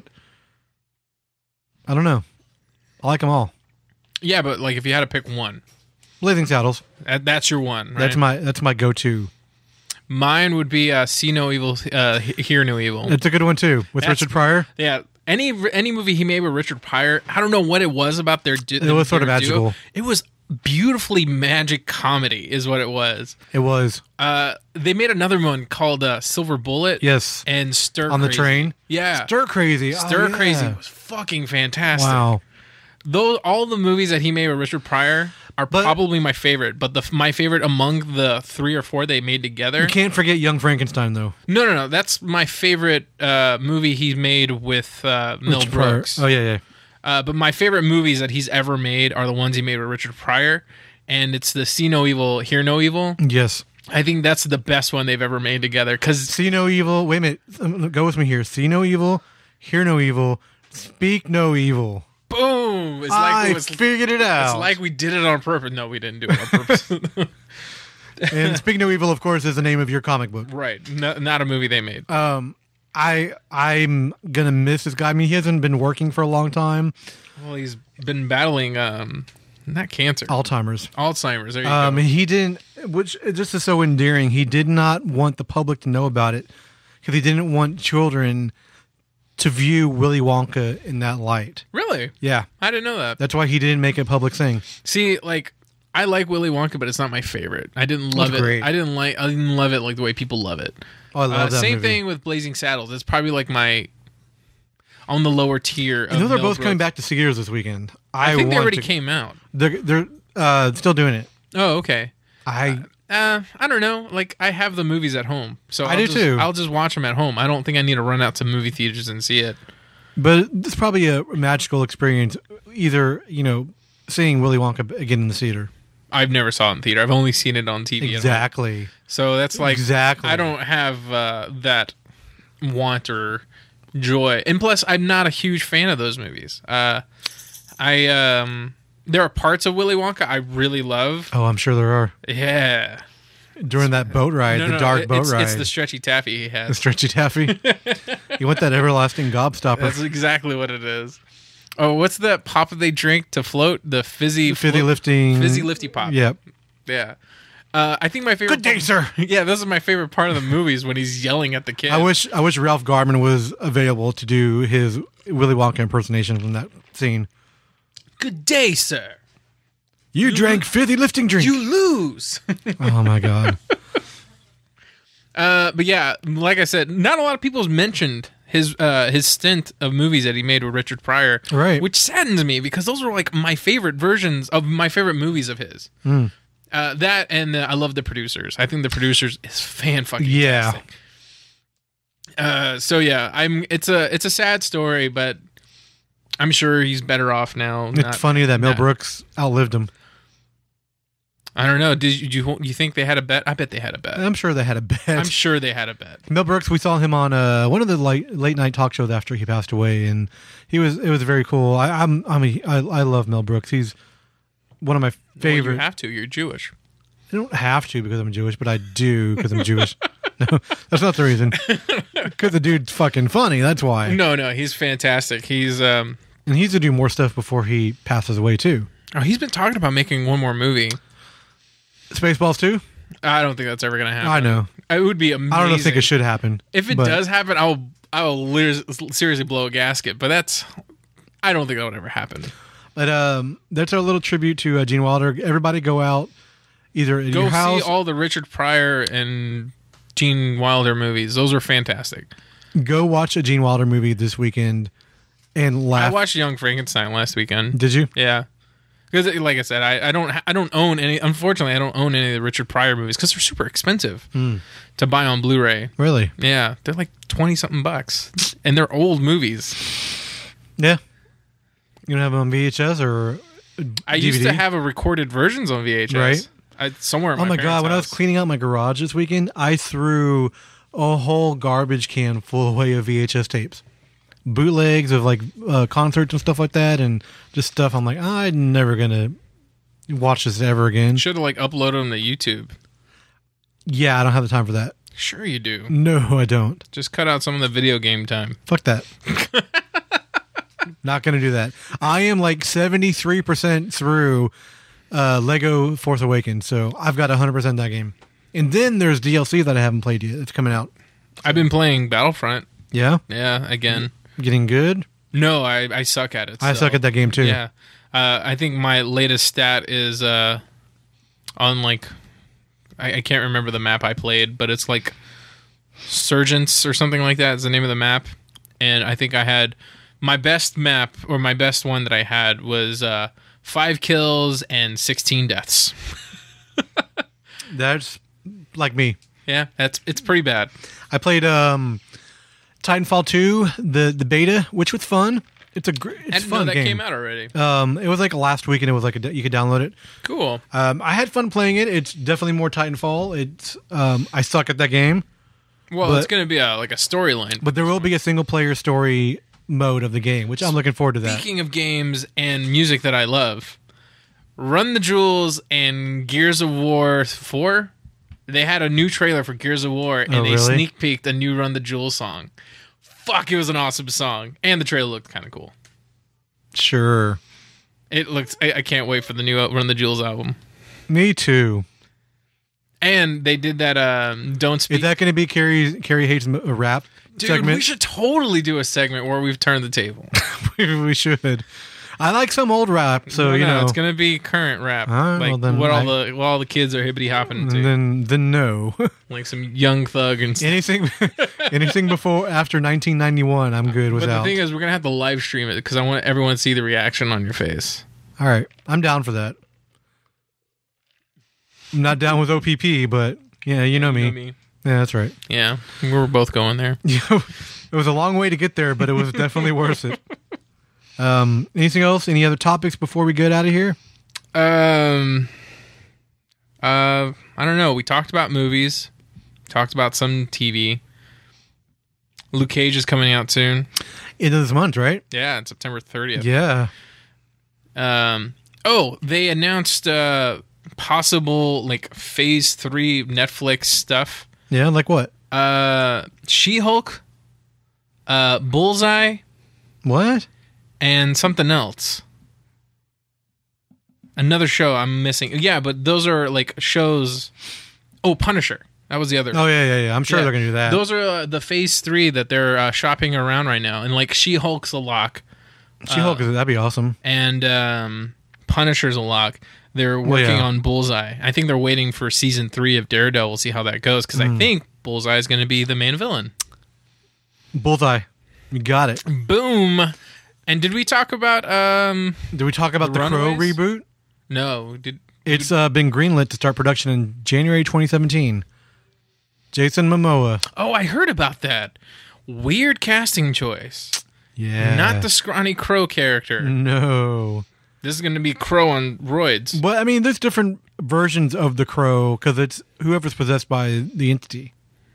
I don't know. I like them all. Yeah, but like if you had to pick one, Blazing Saddles. that, that's your one, right? That's my that's my go-to. Mine would be uh, See No Evil, uh, Hear No Evil. It's a good one too with That's- Richard Pryor. Yeah, any any movie he made with Richard Pryor, I don't know what it was about their. Du- It was sort of their duo. magical. It was beautifully magic comedy, is what it was. It was Uh, they made another one called uh, Silver Bullet. yes and Stir on the Crazy. train. Yeah, Stir Crazy. Oh, Stir yeah. Crazy was fucking fantastic. Wow. Though all the movies that he made with Richard Pryor are But- probably my favorite, but the my favorite among the three or four they made together. You can't forget Young Frankenstein though. No, no, no. That's my favorite uh, movie he made with uh, Mel Richard Pryor. Brooks. Oh yeah, yeah. Uh, but my favorite movies that he's ever made are the ones he made with Richard Pryor, and it's the See No Evil, Hear No Evil. Yes. I think that's the best one they've ever made together. Because See no evil. Wait a minute. Um, Go with me here. See no evil. Hear no evil. Speak no evil. boom, it's like I it was, figured it out. it's like we did it on purpose. No, we didn't do it on purpose. And Speak No Evil, of course, is the name of your comic book. Right, no, not a movie they made. Um, I I'm gonna miss this guy. I mean, he hasn't been working for a long time. Well, he's been battling um, not cancer, Alzheimer's. Alzheimer's. There you Um, go. he didn't, which just is so endearing. He did not want the public to know about it because he didn't want children to view Willy Wonka in that light. Really, Yeah, I didn't know that. that's why he didn't make a public thing. See, like I like Willy Wonka, but it's not my favorite. I didn't love That's it. great. I didn't like. I didn't love it like the way people love it. Oh, I love Uh, that same movie. thing with Blazing Saddles. It's probably like my on the lower tier. Of You know they're Mel both coming Brooks. back to theaters this weekend. I, I, think they want already to, came out. They're they're uh, still doing it. Oh, okay. I Uh, I don't know. Like I have the movies at home, so I I'll do just, too. I'll just watch them at home. I don't think I need to run out to movie theaters and see it. but it's probably a magical experience. Either you know seeing Willy Wonka again in the theater. I've never saw it in theater. I've only seen it on T V. At home. Exactly. So that's like Exactly. I don't have uh, that want or joy, and plus, I'm not a huge fan of those movies. Uh, I um, there are parts of Willy Wonka I really love. Oh, I'm sure there are. Yeah. During that boat ride, No, the no, dark it- boat it's, ride. It's the stretchy taffy he has. The stretchy taffy. You want that everlasting gobstopper. That's exactly what it is. Oh, what's that pop that they drink to float? The fizzy, Fizzy float- lifting. fizzy lifty pop. Yep. Yeah. Uh, I think my favorite. Good day, part- sir. Yeah, this is my favorite part of the movies when he's yelling at the kid. I wish I wish Ralph Garman was available to do his Willy Wonka impersonation from that scene. Good day, sir. You, drank fizzy lifting drink. You lose. Oh my god. Uh, but yeah, like I said, not a lot of people's mentioned his uh, his stint of movies that he made with Richard Pryor, Right. Which saddens me because those were like my favorite versions of my favorite movies of his. Mm. Uh, that and uh, I love The Producers. I think The Producers is fan fucking Yeah. tastic. Uh, so yeah, I'm. It's a it's a sad story, but I'm sure he's better off now. It's not- funny that Mel not- Brooks outlived him. I don't know. Did you, do you you think they had a bet? I bet they had a bet. I'm sure they had a bet. I'm sure they had a bet. Mel Brooks, we saw him on uh, one of the late, late night talk shows after he passed away, and he was it was very cool. I, I'm I'm a, I, I love Mel Brooks. He's one of my Well, favorite. you have to. You're Jewish. I don't have to because I'm Jewish, but I do because I'm Jewish. No, that's not the reason. Because the dude's fucking funny. That's why. No, no, he's fantastic. He's um. And he's to do more stuff before he passes away too. Oh, he's been talking about making one more movie. Spaceballs too. I don't think that's ever gonna happen. I know. It would be amazing. I don't think it should happen. If it but does happen, I'll I'll lir- seriously blow a gasket. But that's. I don't think that would ever happen. But um, that's our little tribute to uh, Gene Wilder. Everybody go out, either at Go your house. see all the Richard Pryor and Gene Wilder movies. Those are fantastic. Go watch a Gene Wilder movie this weekend and I laugh. watched Young Frankenstein last weekend. Did you? Yeah. Because, like I said, I, I don't I don't own any. Unfortunately, I don't own any of the Richard Pryor movies because they're super expensive to buy on Blu-ray. Really? Yeah, they're like twenty something bucks, and they're old movies. Yeah. You don't have them on V H S or I D V D? used to have a recorded versions on V H S, Right. I, somewhere. At Oh my, my god! parents' When I was house. cleaning out my garage this weekend, I threw a whole garbage can full away of V H S tapes, bootlegs of like uh, concerts and stuff like that, and just stuff. I'm like, I'm never gonna watch this ever again. Should have like uploaded them to YouTube. Yeah, I don't have the time for that. Sure, you do. No, I don't. Just cut out some of the video game time. Fuck that. Not gonna do that. I am like seventy-three percent through uh, Lego Force Awakens, so I've got one hundred percent that game. And then there's D L C that I haven't played yet. It's coming out. I've been playing Battlefront. Yeah, Yeah, again. getting good. No, I, I suck at it. I so- suck at that game too. Yeah. Uh, I think my latest stat is uh, on like, I, I can't remember the map I played, but it's like Surgents or something like that is the name of the map. And I think I had my best map or my best one that I had was uh, five kills and sixteen deaths. That's like me. Yeah, that's it's pretty bad. I played um, Titanfall two, the the beta, which was fun. It's a great, I it's didn't know fun that game. came out already. Um, it was like last week, and it was like a, you could download it. Cool. Um, I had fun playing it. It's definitely more Titanfall. It's um, I suck at that game, Well, but- it's going to be a like a storyline. but there will be a single player story mode of the game, which I'm looking forward to that. Speaking of games and music that I love, Run the Jewels and Gears of War four, they had a new trailer for Gears of War, and Oh, they really? sneak peeked a new Run the Jewels song. Fuck, it was an awesome song. And the trailer looked kind of cool. Sure, It looks. I, I can't wait for the new Run the Jewels album. me too. And they did that um, Don't Speak. Is that going to be Carrie Carrie hates m- a rap Dude, segment? we should totally do a segment where we've turned the table. we should. I like some old rap, so No, you no, know. it's gonna be current rap, All right, like well, then what all I- the what all the kids are hippity hopping to, and then then no. like some Young Thug and stuff. anything anything before after nineteen ninety-one, I'm good But without. the thing is, we're gonna have to live stream it because I want everyone to see the reaction on your face. All right, I'm down for that. I'm not down with O P P, but yeah, you know me. You know me. Yeah, that's right. Yeah, we're both going there. Yeah, it was a long way to get there, but it was definitely worth it. Um, anything else? Any other topics before we get out of here? Um, uh, I don't know. We talked about movies, talked about some T V. Luke Cage is coming out soon. End of this month, right? Yeah, it's September thirtieth. Yeah. Um, Oh, they announced uh, possible like phase three Netflix stuff. Yeah, like what? Uh, She-Hulk, uh, Bullseye, What? and something else. Another show I'm missing. Yeah, but those are like shows. Oh, Punisher. That was the other. Oh yeah, yeah, yeah. I'm sure Yeah. they're gonna do that. Those are uh, the phase three that they're uh, shopping around right now, and like She-Hulk's a lock, She-Hulk, uh, that'd be awesome. and um, Punisher's a lock. They're working yeah. on Bullseye. I think they're waiting for season three of Daredevil. See how that goes, because Hmm. I think Bullseye is going to be the main villain. Bullseye, you got it. Boom. And did we talk about? Um, Did we talk about the Crow Runaways? reboot? no. Did It's uh, been greenlit to start production in January twenty seventeen. Jason Momoa. oh, I heard about that. Weird casting choice. Yeah. Not the scrawny Crow character. No. This is going to be Crow on roids. But I mean, there's different versions of the Crow because it's whoever's possessed by the entity.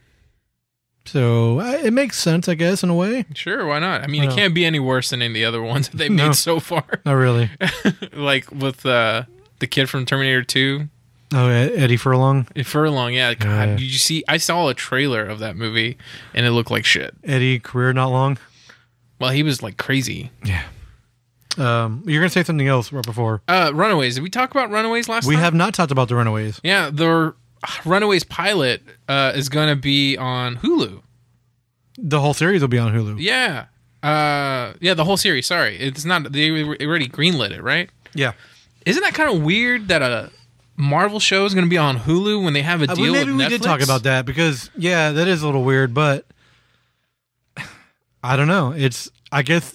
So uh, it makes sense, I guess, in a way. Sure, why not? I mean, Why it not? can't be any worse than any of the other ones that they've No. made so far. Not really. Like with uh, the kid from Terminator two, Oh, Ed- Eddie Furlong. Furlong. Yeah, God, Yeah. did you see? I saw a trailer of that movie, and it looked like shit. Eddie, career not long. Well, he was like crazy. Yeah. Um, you're gonna say something else right before. Uh, Runaways. Did we talk about Runaways last We time? have not talked about the Runaways. Yeah, the Runaways pilot uh, is going to be on Hulu. The whole series will be on Hulu. Yeah. Uh, yeah, the whole series. Sorry. It's not, they already greenlit it, right? Yeah. Isn't that kind of weird that a Marvel show is going to be on Hulu when they have a Uh, deal maybe with we Netflix? did talk about that because yeah, that is a little weird, but I don't know. It's I guess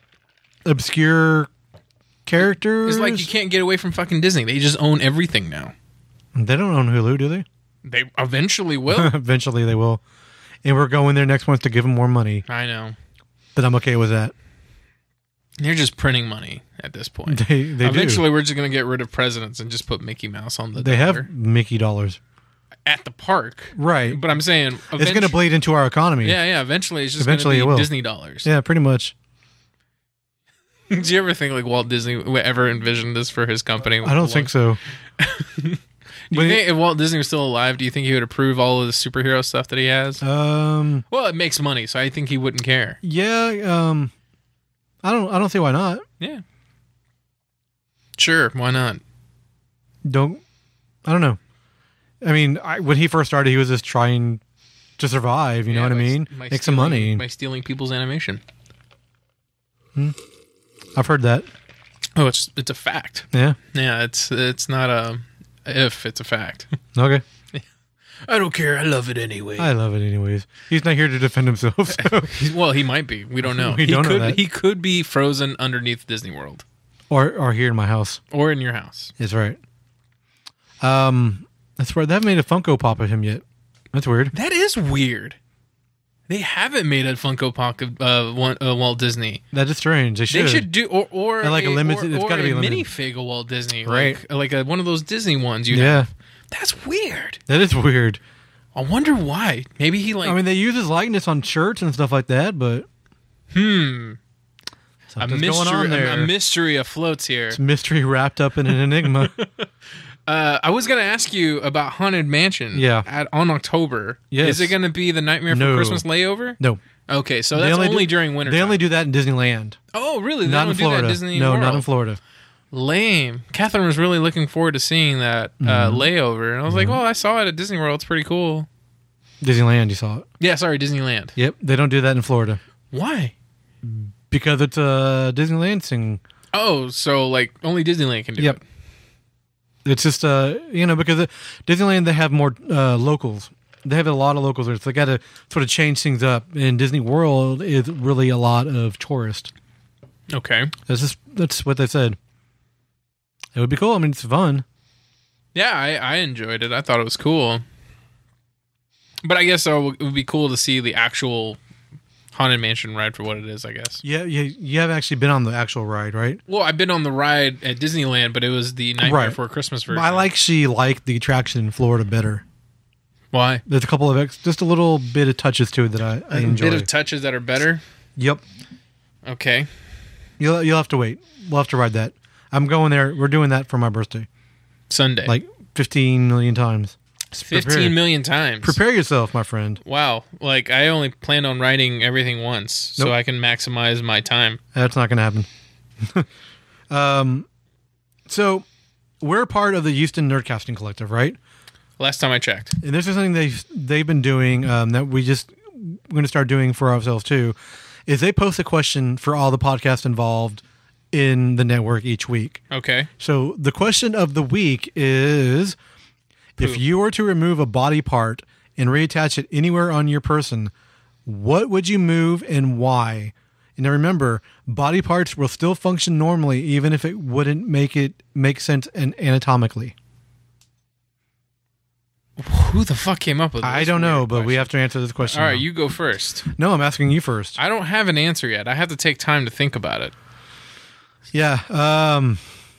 obscure characters. It's like you can't get away from fucking Disney. They just own everything now. They don't own Hulu, do they? They eventually will. Eventually, they will. And we're going there next month to give them more money. I know. But I'm okay with that. They're just printing money at this point. They they Eventually, do. we're just going to get rid of presidents and just put Mickey Mouse on the They dollar have Mickey dollars, at the park. right? But I'm saying It's going to bleed into our economy. Yeah, yeah. Eventually, it's just Eventually going it to will. be Disney dollars. Yeah, pretty much. Do you ever think like Walt Disney would ever envisioned this for his company? I don't think so. Do you think if Walt Disney was still alive, do you think he would approve all of the superhero stuff that he has? Um. Well, it makes money, so I think he wouldn't care. Yeah. Um. I don't. I don't see why not. Yeah. Sure, why not? Don't. I don't know. I mean, I, when he first started, he was just trying to survive. You know Yeah, what I by- mean? by Make some stealing- money. by stealing people's animation. I've heard that. Oh, it's it's a fact. Yeah. Yeah, it's it's not a if, it's a fact. Okay. I don't care. I love it anyway. I love it anyways. He's not here to defend himself. So. well, he might be. We don't know. We he don't know could that. he could be frozen underneath Disney World or or here in my house. or in your house. That's right. Um, that's right. They haven't made a Funko Pop of him yet. That's weird. That is weird. They haven't made a Funko Pop of uh, one, uh, Walt Disney. That is strange. They should. They should do or or And like a limited- or, it's or gotta be a limited. minifig of Walt Disney, Right. Like, like a, one of those Disney ones. You Yeah. have. That's weird. That is weird. I wonder why. Maybe he like I mean, they use his likeness on shirts and stuff like that, but hmm a something's mystery going on there. a, a mystery afloats here. It's mystery wrapped up in an enigma. Uh, I was gonna ask you about Haunted Mansion. Yeah. At, on October. Yes. Is it gonna be the Nightmare No. for Christmas layover? No, Okay, so They that's only, do- during winter. They time. only do that in Disneyland, Oh, really? They not don't in do that Florida. at Disney no, World? not in Florida. Lame. Catherine was really looking forward to seeing that uh, Mm-hmm. layover, and I was like, "Oh, I saw it at Disney World. It's pretty cool." Disneyland, you saw it. Yeah, sorry, Disneyland. Yep, they don't do that in Florida Why? because it's a Disneyland thing. Oh, so like only Disneyland can do Yep. it. It's just uh, you know, because at Disneyland they have more uh, locals. They have a lot of locals there. So they got to sort of change things up. In Disney World is really a lot of tourists. Okay. That's just that's what they said. It would be cool. I mean, it's fun. Yeah, I, I enjoyed it. I thought it was cool. But I guess uh, it would be cool to see the actual Haunted Mansion ride for what it is, I guess. Yeah, you, you have actually been on the actual ride, right? Well, I've been on the ride at Disneyland, but it was the Nightmare Right. Before Christmas version. I like she liked the attraction in Florida better. Why? There's a couple of ex, just a little bit of touches to it that I, I A enjoy. bit of touches that are better. Yep, Okay. you'll you'll have to wait. We'll have to ride that. I'm going there. We're doing that for my birthday. Sunday. Like fifteen million times. fifteen Prepare. million times. Prepare yourself, my friend. Wow. Like, I only plan on writing everything once so Nope. I can maximize my time. That's not going to happen. um, so we're part of the Houston Nerdcasting Collective, right? Last time I checked. And this is something they've, they've been doing um, that we just we're going to start doing for ourselves too, is they post a question for all the podcasts involved in the network each week. Okay. So the question of the week is, if Poop. you were to remove a body part and reattach it anywhere on your person, what would you move and why? And now remember, body parts will still function normally even if it wouldn't make it make sense and anatomically. Who the fuck came up with this? I don't know, weird but we question? have to answer this question. All right, now. you go first. No, I'm asking you first. I don't have an answer yet. I have to take time to think about it. Yeah. Um,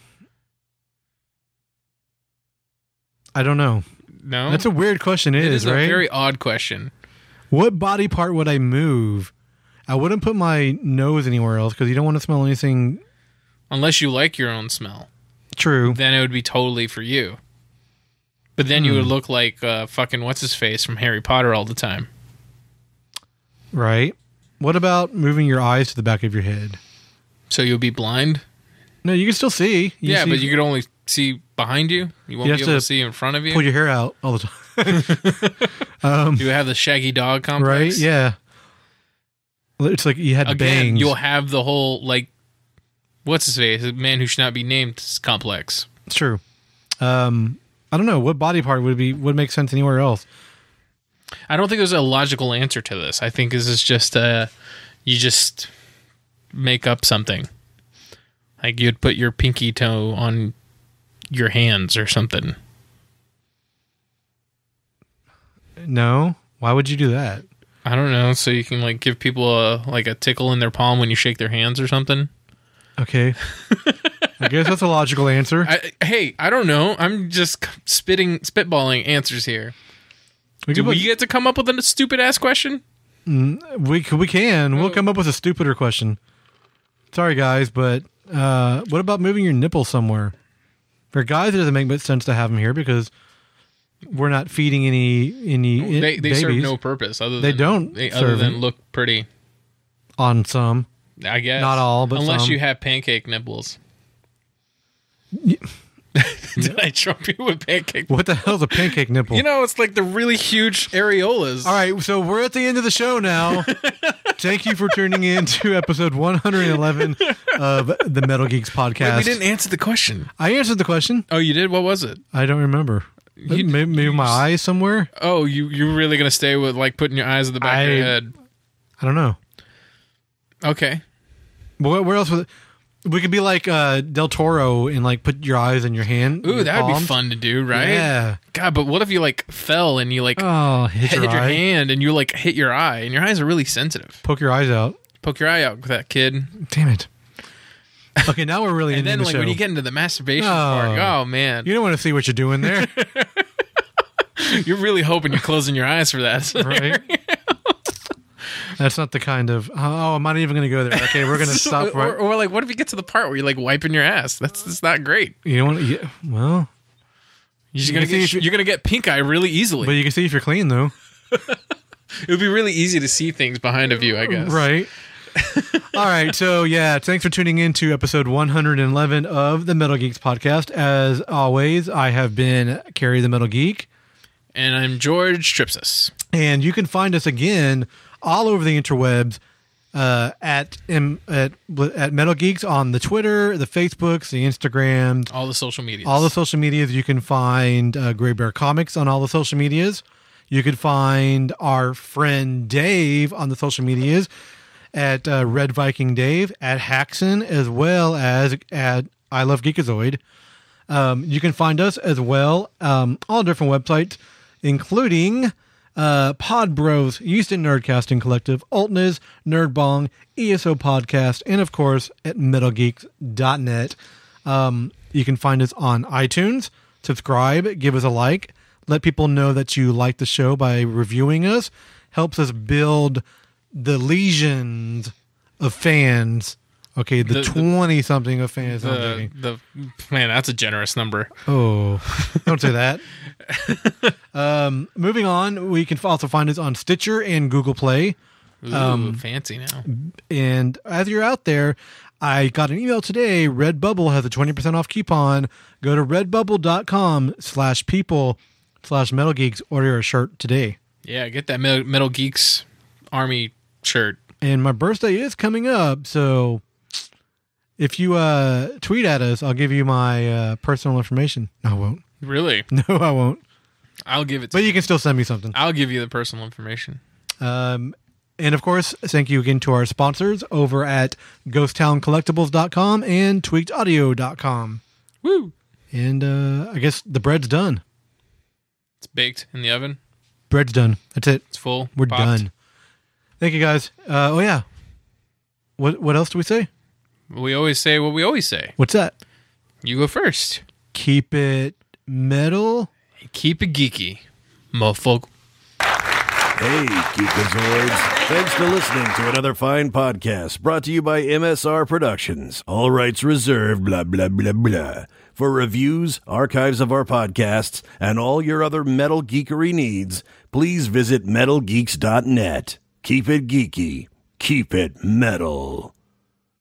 I don't know. No? That's a weird question. It, It is, is a right? very odd question. What body part would I move? I wouldn't put my nose anywhere else because you don't want to smell anything. Unless you like your own smell. True. Then it would be totally for you. But then Hmm. you would look like uh, fucking what's-his-face from Harry Potter all the time. Right. What about moving your eyes to the back of your head? So you'll be blind? No, you can still see. You yeah, see- but you could only see behind you. You won't You be have able to, to see in front of you. pull your hair out all the time. You have the shaggy dog Right? complex. Yeah. Well, it's like you had Again, bangs. you'll have the whole, like, what's his face? A man who should not be named complex. It's true. Um, I don't know what body part would be would make sense anywhere else. I don't think there's a logical answer to this. I think this is just uh you just make up something. Like you'd put your pinky toe on your hands or something. No, why would you do that? I don't know, so you can like give people a like a tickle in their palm when you shake their hands or something. Okay, I guess that's a logical answer. I, hey, I don't know. I'm just spitting spitballing answers here. We Do could we put- get to come up with a stupid ass question? We c- we can. We'll come up with a stupider question. Sorry, guys, but uh, what about moving your nipple somewhere? For guys, it doesn't make much sense to have them here because we're not feeding any any i- They they babies serve no purpose other than They don't they, other serve than it. look pretty. on some. I guess Not all, but unless some. you have pancake nipples. Did I trump you with pancake? What the hell's a pancake nipple? You know, it's like the really huge areolas. All right, so we're at the end of the show now. Thank you for tuning in to episode one hundred eleven of the Metal Geeks podcast. Wait, we didn't answer the question. I answered the question. Oh, you did? What was it? I don't remember. You- maybe maybe you my s- eyes somewhere. Oh, you you're really gonna stay with like putting your eyes at the back of your I- head? I don't know. Okay. But where, where else would we could be like uh, Del Toro and like put your eyes in your hand? Ooh, your that would be palms? fun to do, right? Yeah. God, but what if you like fell and you like Oh, hit, hit your, your eye. hand and you like hit your eye and your eyes are really sensitive. Poke your eyes out. Poke your eye out with that kid. Damn it. Okay, now we're really And ending then the like show. when you get into the masturbation Oh. part, oh man, You don't want to see what you're doing there, you're really hoping you're closing your eyes for that. right? That's not the kind of. Oh, I'm not even going to go there. Okay, we're going to stop. or, Right. or like, what if you get to the part where you're like wiping your ass? That's that's not great. You don't want to. Yeah, well, You're just You gonna can see get if you- you're gonna get pink eye really easily. but you can see if you're clean though, It would be really easy to see things behind of you, I guess. right? All right. So yeah, thanks for tuning in to episode one hundred eleven of the Metal Geeks podcast. As always, I have been Carrie the Metal Geek. And I'm George Tripsis. And you can find us again all over the interwebs uh, at um, at at Metal Geeks on the Twitter, the Facebooks, the Instagrams, All the social medias. all the social medias. You can find uh, Gray Bear Comics on all the social medias. You can find our friend Dave on the social medias at uh, Red Viking Dave, at Haxon, as well as at I Love Geekazoid. Um, you can find us as well, um, all different websites, including uh, Pod Bros, Houston Nerdcasting Collective, Altness, Nerdbong, E S O Podcast, and of course at metal geeks dot net. Um, you can find us on iTunes. Subscribe, give us a like, let people know that you like the show by reviewing us. Helps us build the legions of fans Okay, the The- the- twenty-something of fans. I'm The, joking. the man, that's a generous number. Oh, don't say that. um, moving on, we can also find us on Stitcher and Google Play. Ooh, Um, fancy now. And as you're out there, I got an email today. Redbubble has a twenty percent off coupon. Go to redbubble.com slash people slash Metal Geeks. Order a shirt today. Yeah, get that Metal, Metal Geeks Army shirt. And my birthday is coming up, so if you uh, tweet at us, I'll give you my uh, personal information. No, I won't. Really? No, I won't. I'll give it to But you. you can still send me something. I'll give you the personal information. Um, and of course, thank you again to our sponsors over at ghost town collectibles dot com and tweaked audio dot com. Woo! And uh, I guess the bread's done. It's baked in the oven. Bread's done. That's it. It's full. We're popped. done. Thank you, guys. Uh, oh, yeah. What What else do we say? We always say what we always say. What's that? You go first. Keep it metal. Keep it geeky, motherfucker. Hey, Geekazoids. Thanks for listening to another fine podcast brought to you by M S R Productions. All rights reserved, blah, blah, blah, blah. For reviews, archives of our podcasts, and all your other metal geekery needs, please visit metal geeks dot net. Keep it geeky. Keep it metal.